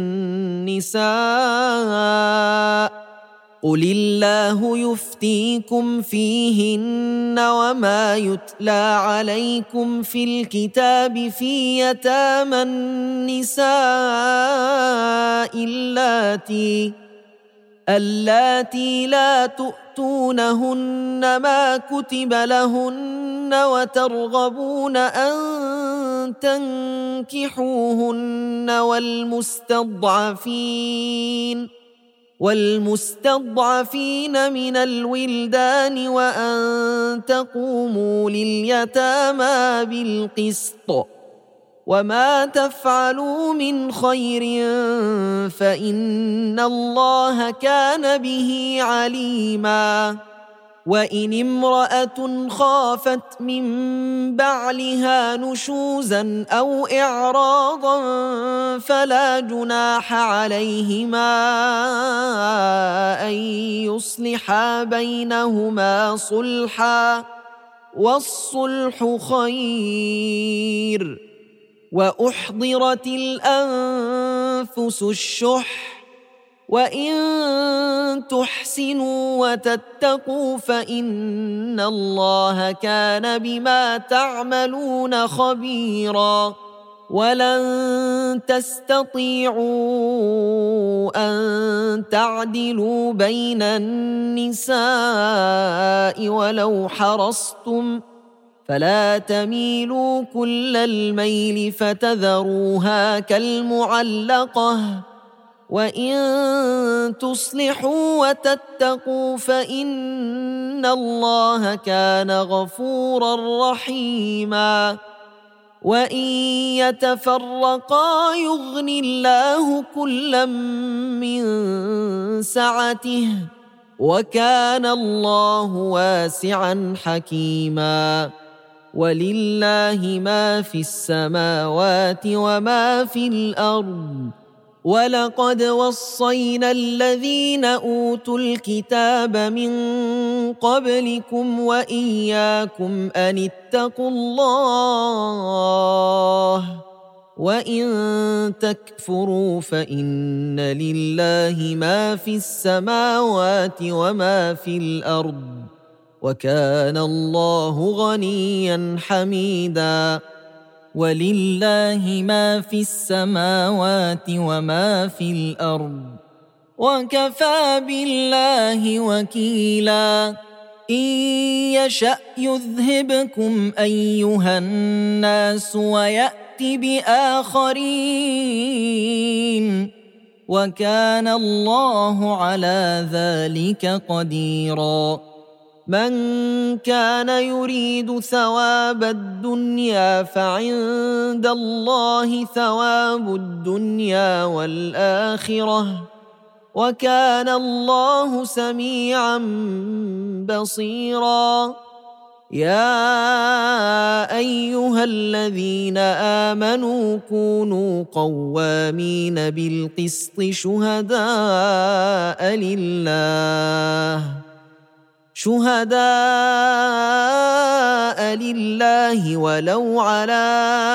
النساء قل الله يفتيكم فيهن وما يتلى عليكم في الكتاب في يتامى النساء اللاتي اللاتي لا تؤتونهن ما كتب لهن وترغبون أن تنكحوهن والمستضعفين والمستضعفين من الولدان وأن تقوموا لليتامى بالقسط وما تفعلوا من خير فإن الله كان به عليما. وإن امرأة خافت من بعلها نشوزا أو إعراضا فلا جناح عليهما أن يصلحا بينهما صلحا والصلح خير. وأحضرت الأنفس الشح وإن تحسنوا وتتقوا فإن الله كان بما تعملون خبيرا. ولن تستطيعوا أن تعدلوا بين النساء ولو حرصتم فلا تميلوا كل الميل فتذروها كالمعلقة. وإن تصلحوا وتتقوا فإن الله كان غفورا رحيما. وإن يتفرقا يغن الله كلا من سعته وكان الله واسعا حكيما. ولله ما في السماوات وما في الأرض ولقد وصينا الذين أوتوا الكتاب من قبلكم وإياكم أن اتقوا الله وإن تكفروا فإن لله ما في السماوات وما في الأرض وكان الله غنيا حميدا. ولله ما في السماوات وما في الأرض وكفى بالله وكيلا. إن يشأ يذهبكم أيها الناس ويأت بآخرين وكان الله على ذلك قديرا. من كان يريد ثواب الدنيا فعند الله ثواب الدنيا والآخرة وكان الله سميعا بصيرا. يا أيها الذين آمنوا كونوا قوامين بالقسط شهداء لله شهداء لله ولو على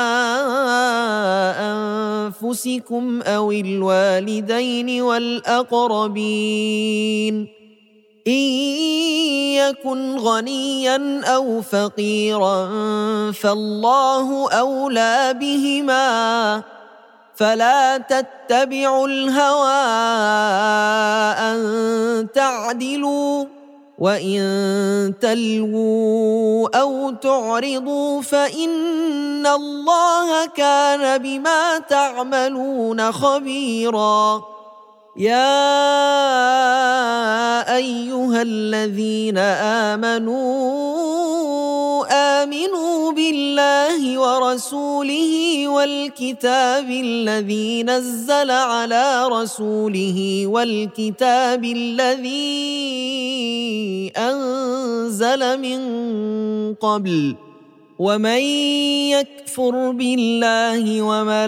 أنفسكم أو الوالدين والأقربين إن يكن غنيا أو فقيرا فالله أولى بهما فلا تتبعوا الهوى أن تعدلوا، وإن تلووا أو تعرضوا فإن الله كان بما تعملون خبيرا. يا أيها الذين آمنوا آمنوا بالله ورسوله والكتاب الذي نزل على رسوله والكتاب الذي أنزل من قبل، ومن يكفر بالله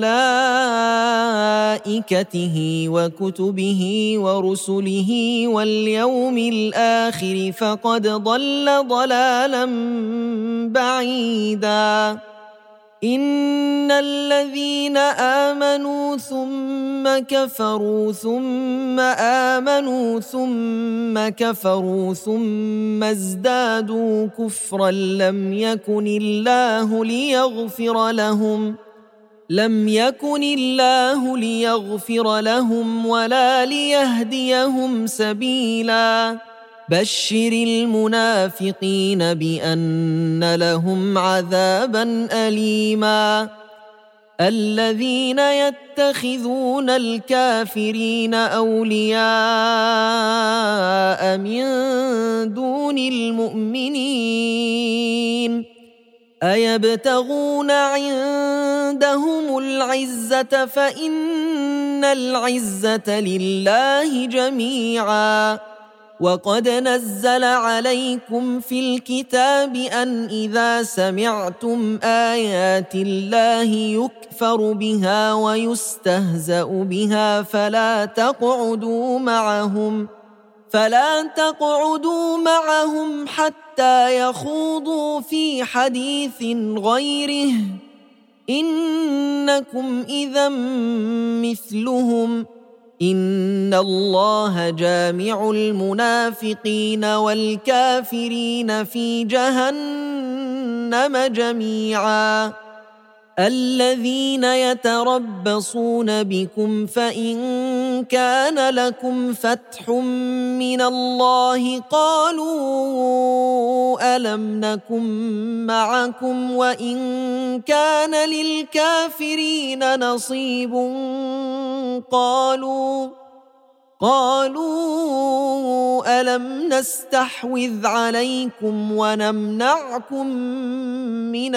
وملائكته وكتبه ورسله واليوم الآخر فقد ضل ضلالا بعيدا. إن الذين آمنوا ثم كفروا ثم آمنوا ثم كفروا ثم ازدادوا كفرا لم يكن الله ليغفر لهم لم يكن الله ليغفر لهم ولا ليهديهم سبيلا. بشر المنافقين بأن لهم عذابا أليما. الذين يتخذون الكافرين أولياء من دون المؤمنين أيبتغون عندهم العزة فإن العزة لله جميعا. وقد نزل عليكم في الكتاب أن إذا سمعتم آيات الله يكفر بها ويستهزأ بها فلا تقعدوا معهم فلا تقعدوا معهم حتى يخوضوا في حديث غيره إنكم إذا مثلهم. إن الله جامع المنافقين والكافرين في جهنم جميعا. الذين يتربصون بكم فإن كان لكم فتح من الله قالوا ألم نكن معكم وإن كان للكافرين نصيب قالوا قالوا ألم نستحوذ عليكم ونمنعكم من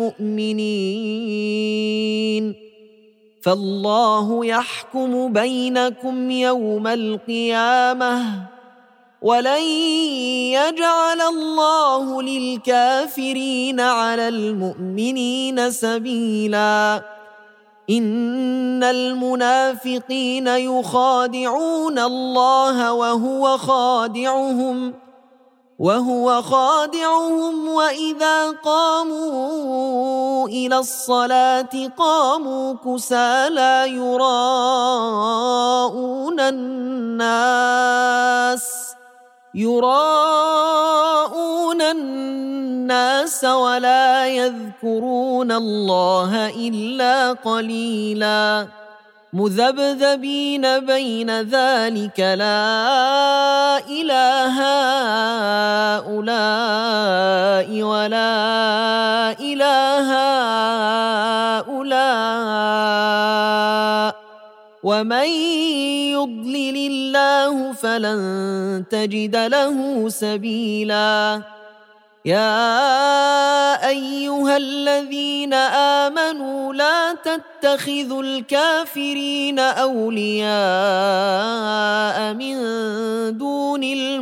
المؤمنين فالله يحكم بينكم يوم القيامة ولن يجعل الله للكافرين على المؤمنين سبيلا. إن المنافقين يخادعون الله وهو خادعهم وهو خادعهم وإذا قاموا إلى الصلاة قاموا كسالى يراءون الناس يراءون الناس ولا يذكرون الله إلا قليلا. مذبذبين بين ذلك لا إله هؤلاء ولا إله هؤلاء ومن يضلل الله فلن تجد له سبيلا. يا أيها الذين آمنوا لا تتخذوا الكافرين أولياء من دون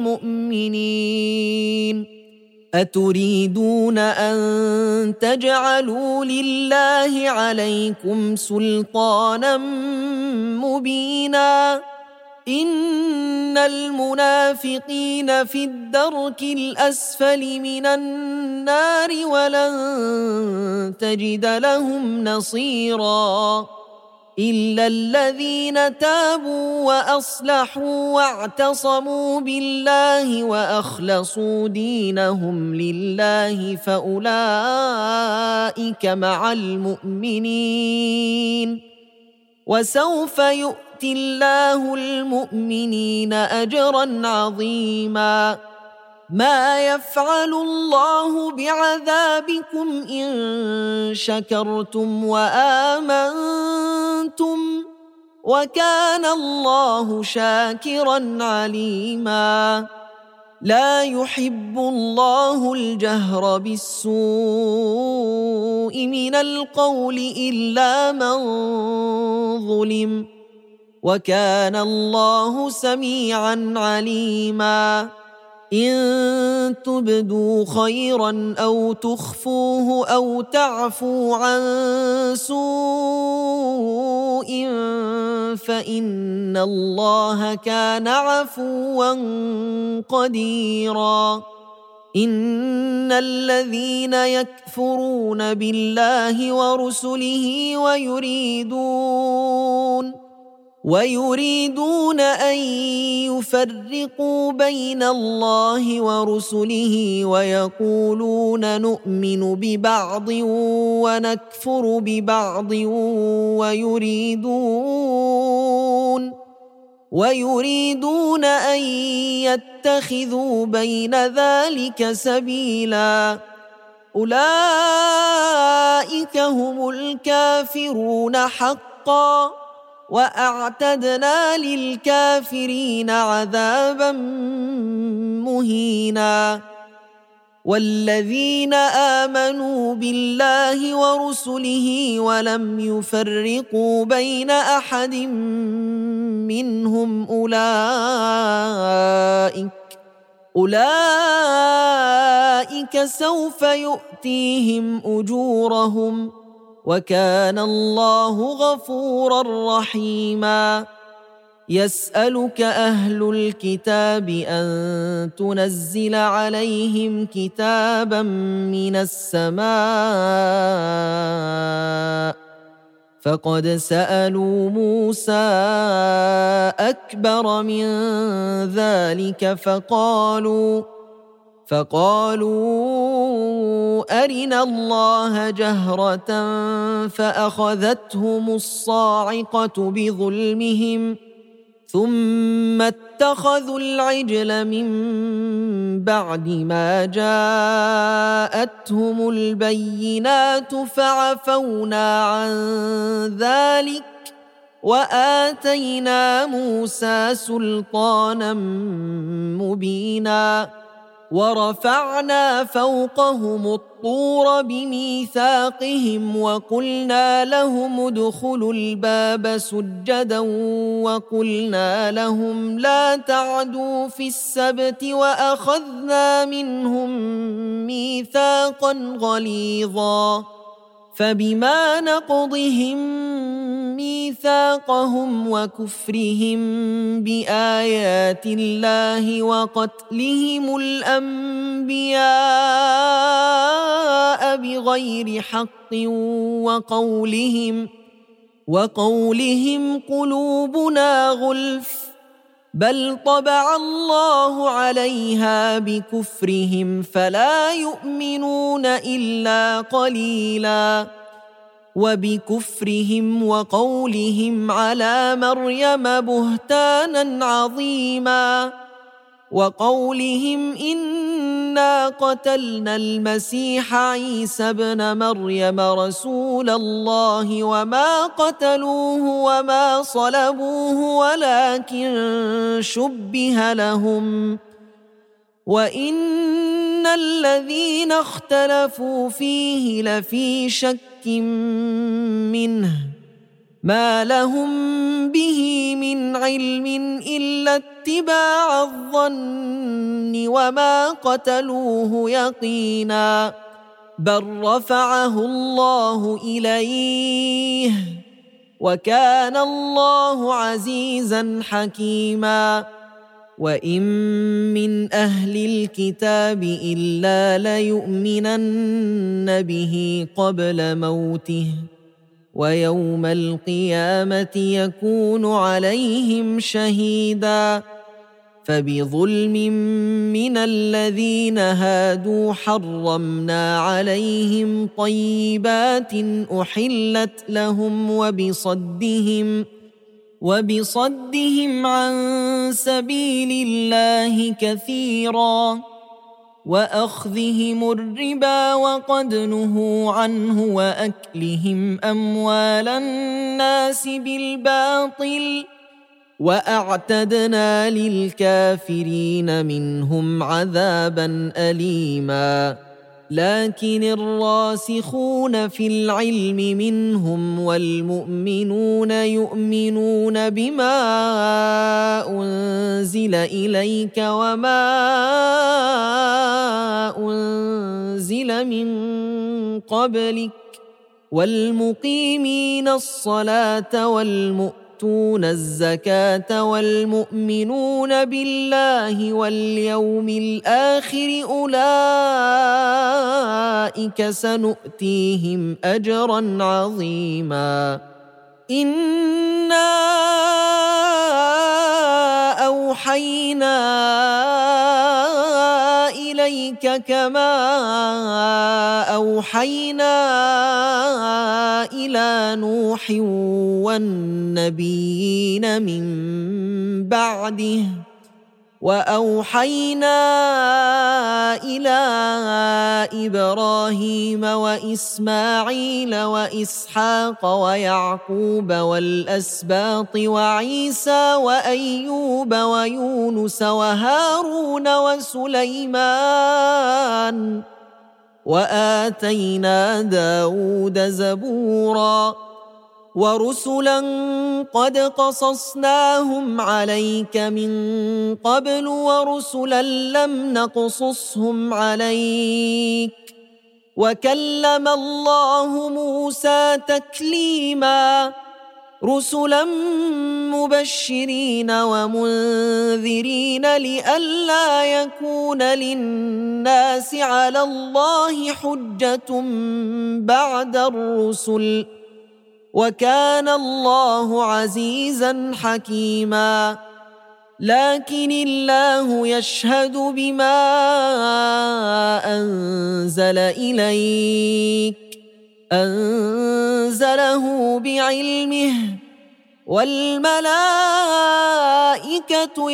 المؤمنين أتريدون أن تجعلوا لله عليكم سلطانا مبينا. إن المنافقين في الدرك الأسفل من النار ولن تجد لهم نصيرا إلا الذين تابوا وأصلحوا واعتصموا بالله وأخلصوا دينهم لله فأولئك مع المؤمنين وسوف يؤتي الله المؤمنين أجرا عظيما ما يفعل الله بعذابكم إن شكرتم وآمنتم وكان الله شاكرا عليما لا يحب الله الجهر بالسوء من القول إلا من ظلم وكان الله سميعا عليما إن تبدوا خيرا أو تخفوه أو تعفوا عن سوء فإن الله كان عفوا قديرا إن الذين يكفرون بالله ورسله ويريدون ويريدون أن يفرقوا بين الله ورسله ويقولون نؤمن ببعض ونكفر ببعض ويريدون ويريدون أن يتخذوا بين ذلك سبيلا أولئك هم الكافرون حقا وأعتدنا للكافرين عذابا مهينا والذين آمنوا بالله ورسله ولم يفرقوا بين أحد منهم أولئك أولئك سوف يؤتيهم أجورهم وكان الله غفورا رحيما يسألك أهل الكتاب أن تنزل عليهم كتابا من السماء فقد سألوا موسى أكبر من ذلك فقالوا فقالوا أرنا الله جهرة فأخذتهم الصاعقة بظلمهم ثم اتخذوا العجل من بعد ما جاءتهم البينات فعفونا عن ذلك وآتينا موسى سلطانا مبينا ورفعنا فوقهم الطور بميثاقهم وقلنا لهم ادخلوا الباب سجدا وقلنا لهم لا تعدوا في السبت وأخذنا منهم ميثاقا غليظا فبما نقضهم ميثاقهم وكفرهم بآيات الله وقتلهم الأنبياء بغير حق وقولهم وقولهم قلوبنا غلف بل طبع الله عليها بكفرهم فلا يؤمنون إلا قليلا وبكفرهم وقولهم على مريم بهتانا عظيما وقولهم إنا قتلنا المسيح عيسى ابن مريم رسول الله وما قتلوه وما صلبوه ولكن شبه لهم وإن الذين اختلفوا فيه لفي شك منه ما لهم به من علم إلا اتباع الظن وما قتلوه يقينا بل رفعه الله إليه وكان الله عزيزا حكيما وإن من أهل الكتاب إلا ليؤمنن به قبل موته ويوم القيامة يكون عليهم شهيدا فبظلم من الذين هادوا حرمنا عليهم طيبات أحلت لهم وبصدهم وبصدهم عن سبيل الله كثيرا وأخذهم الربا وقد نهوا عنه وأكلهم أموال الناس بالباطل وأعتدنا للكافرين منهم عذابا أليما لكن الراسخون في العلم منهم والمؤمنون يؤمنون بما أنزل إليك وما أنزل من قبلك والمقيمين الصلاة والمؤمنين يؤتون الزكاة والمؤمنون بالله واليوم الآخر أولئك سنؤتيهم أجرا عظيما إنا أوحينا إليك كما أوحينا إلى نوح والنبيين من بعده وأوحينا إلى إبراهيم وإسماعيل وإسحاق ويعقوب والأسباط وعيسى وأيوب ويونس وهارون وسليمان وآتينا داود زبورا ورسلا قد قصصناهم عليك من قبل ورسلا لم نقصصهم عليك وكلم الله موسى تكليما رسلا مبشرين ومنذرين لئلا يكون للناس على الله حجة بعد الرسل وكان الله عزيزا حكيما لكن الله يشهد بما أنزل إليك أنزله بعلمه والملائكة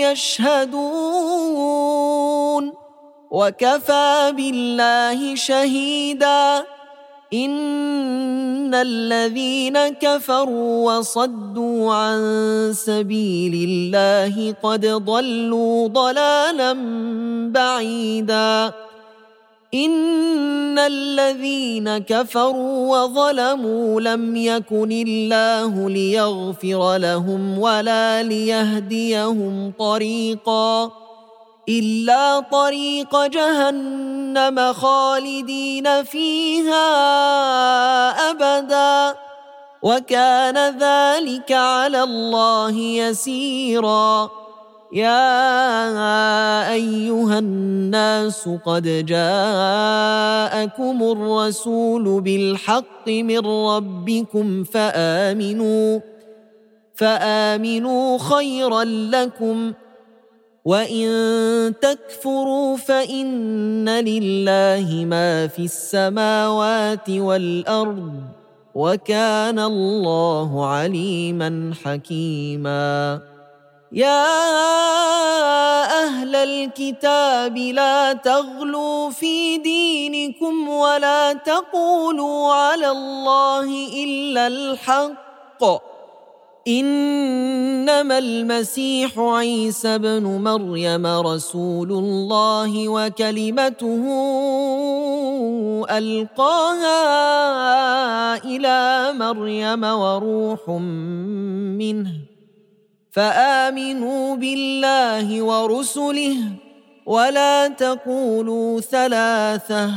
يشهدون وكفى بالله شهيدا إن الذين كفروا وصدوا عن سبيل الله قد ضلوا ضلالا بعيدا إن الذين كفروا وظلموا لم يكن الله ليغفر لهم ولا ليهديهم طريقا إلا طريق جهنم خالدين فيها أبدا وكان ذلك على الله يسيرا يا أيها الناس قد جاءكم الرسول بالحق من ربكم فآمنوا فآمنوا خيرا لكم وإن تكفروا فإن لله ما في السماوات والأرض وكان الله عليما حكيما يا أهل الكتاب لا تغلوا في دينكم ولا تقولوا على الله إلا الحق إنما المسيح عيسى بن مريم رسول الله وكلمته ألقاها إلى مريم وروح منه فآمنوا بالله ورسله ولا تقولوا ثلاثة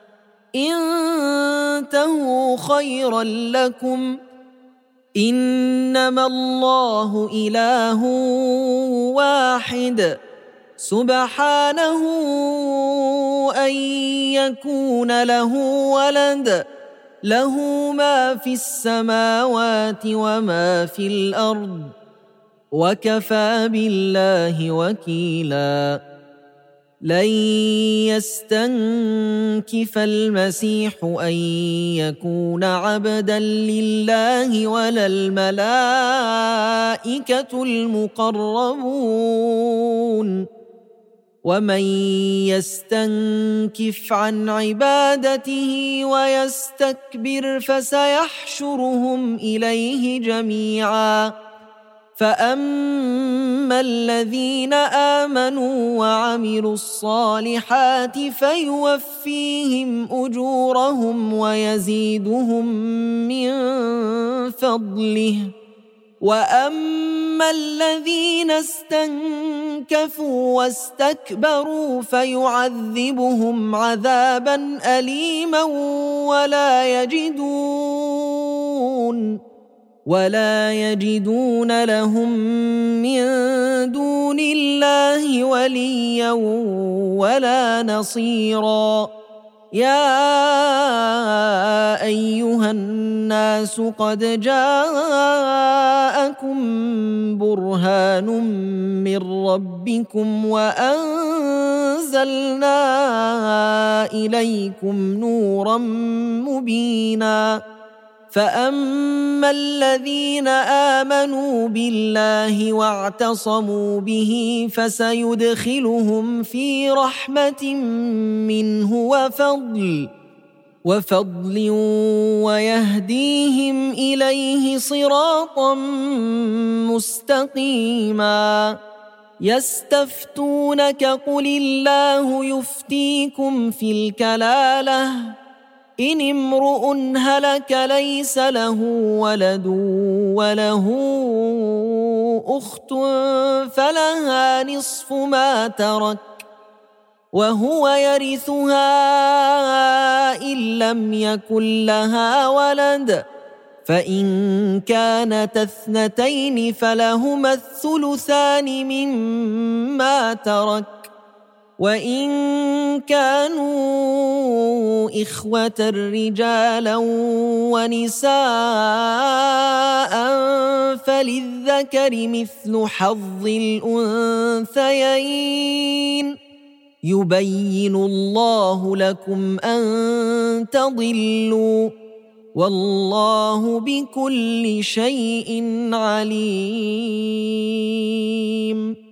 انتهوا خيرا لكم إنما الله إله واحد سبحانه أن يكون له ولد له ما في السماوات وما في الأرض وكفى بالله وكيلا لن يستنكف المسيح أن يكون عبدا لله ولا الملائكة المقربون ومن يستنكف عن عبادته ويستكبر فسيحشرهم إليه جميعا فأما الذين آمنوا وعملوا الصالحات فيوفيهم أجورهم ويزيدهم من فضله وأما الذين استنكفوا واستكبروا فيعذبهم عذابا أليما ولا يجدون ولا يجدون لهم من دون الله وليا ولا نصيرا يا أيها الناس قد جاءكم برهان من ربكم وأنزلنا إليكم نورا مبينا فأما الذين آمنوا بالله واعتصموا به فسيدخلهم في رحمة منه وفضل وفضل ويهديهم إليه صراطا مستقيما يستفتونك قل الله يفتيكم في الكلالة إن امرؤ هلك ليس له ولد وله أخت فلها نصف ما ترك وهو يرثها إن لم يكن لها ولد فإن كانت اثنتين فلهما الثلثان مما ترك وإن كانوا إخوة رجالا ونساء فللذكر مثل حظ الأنثيين يبين الله لكم أن تضلوا والله بكل شيء عليم.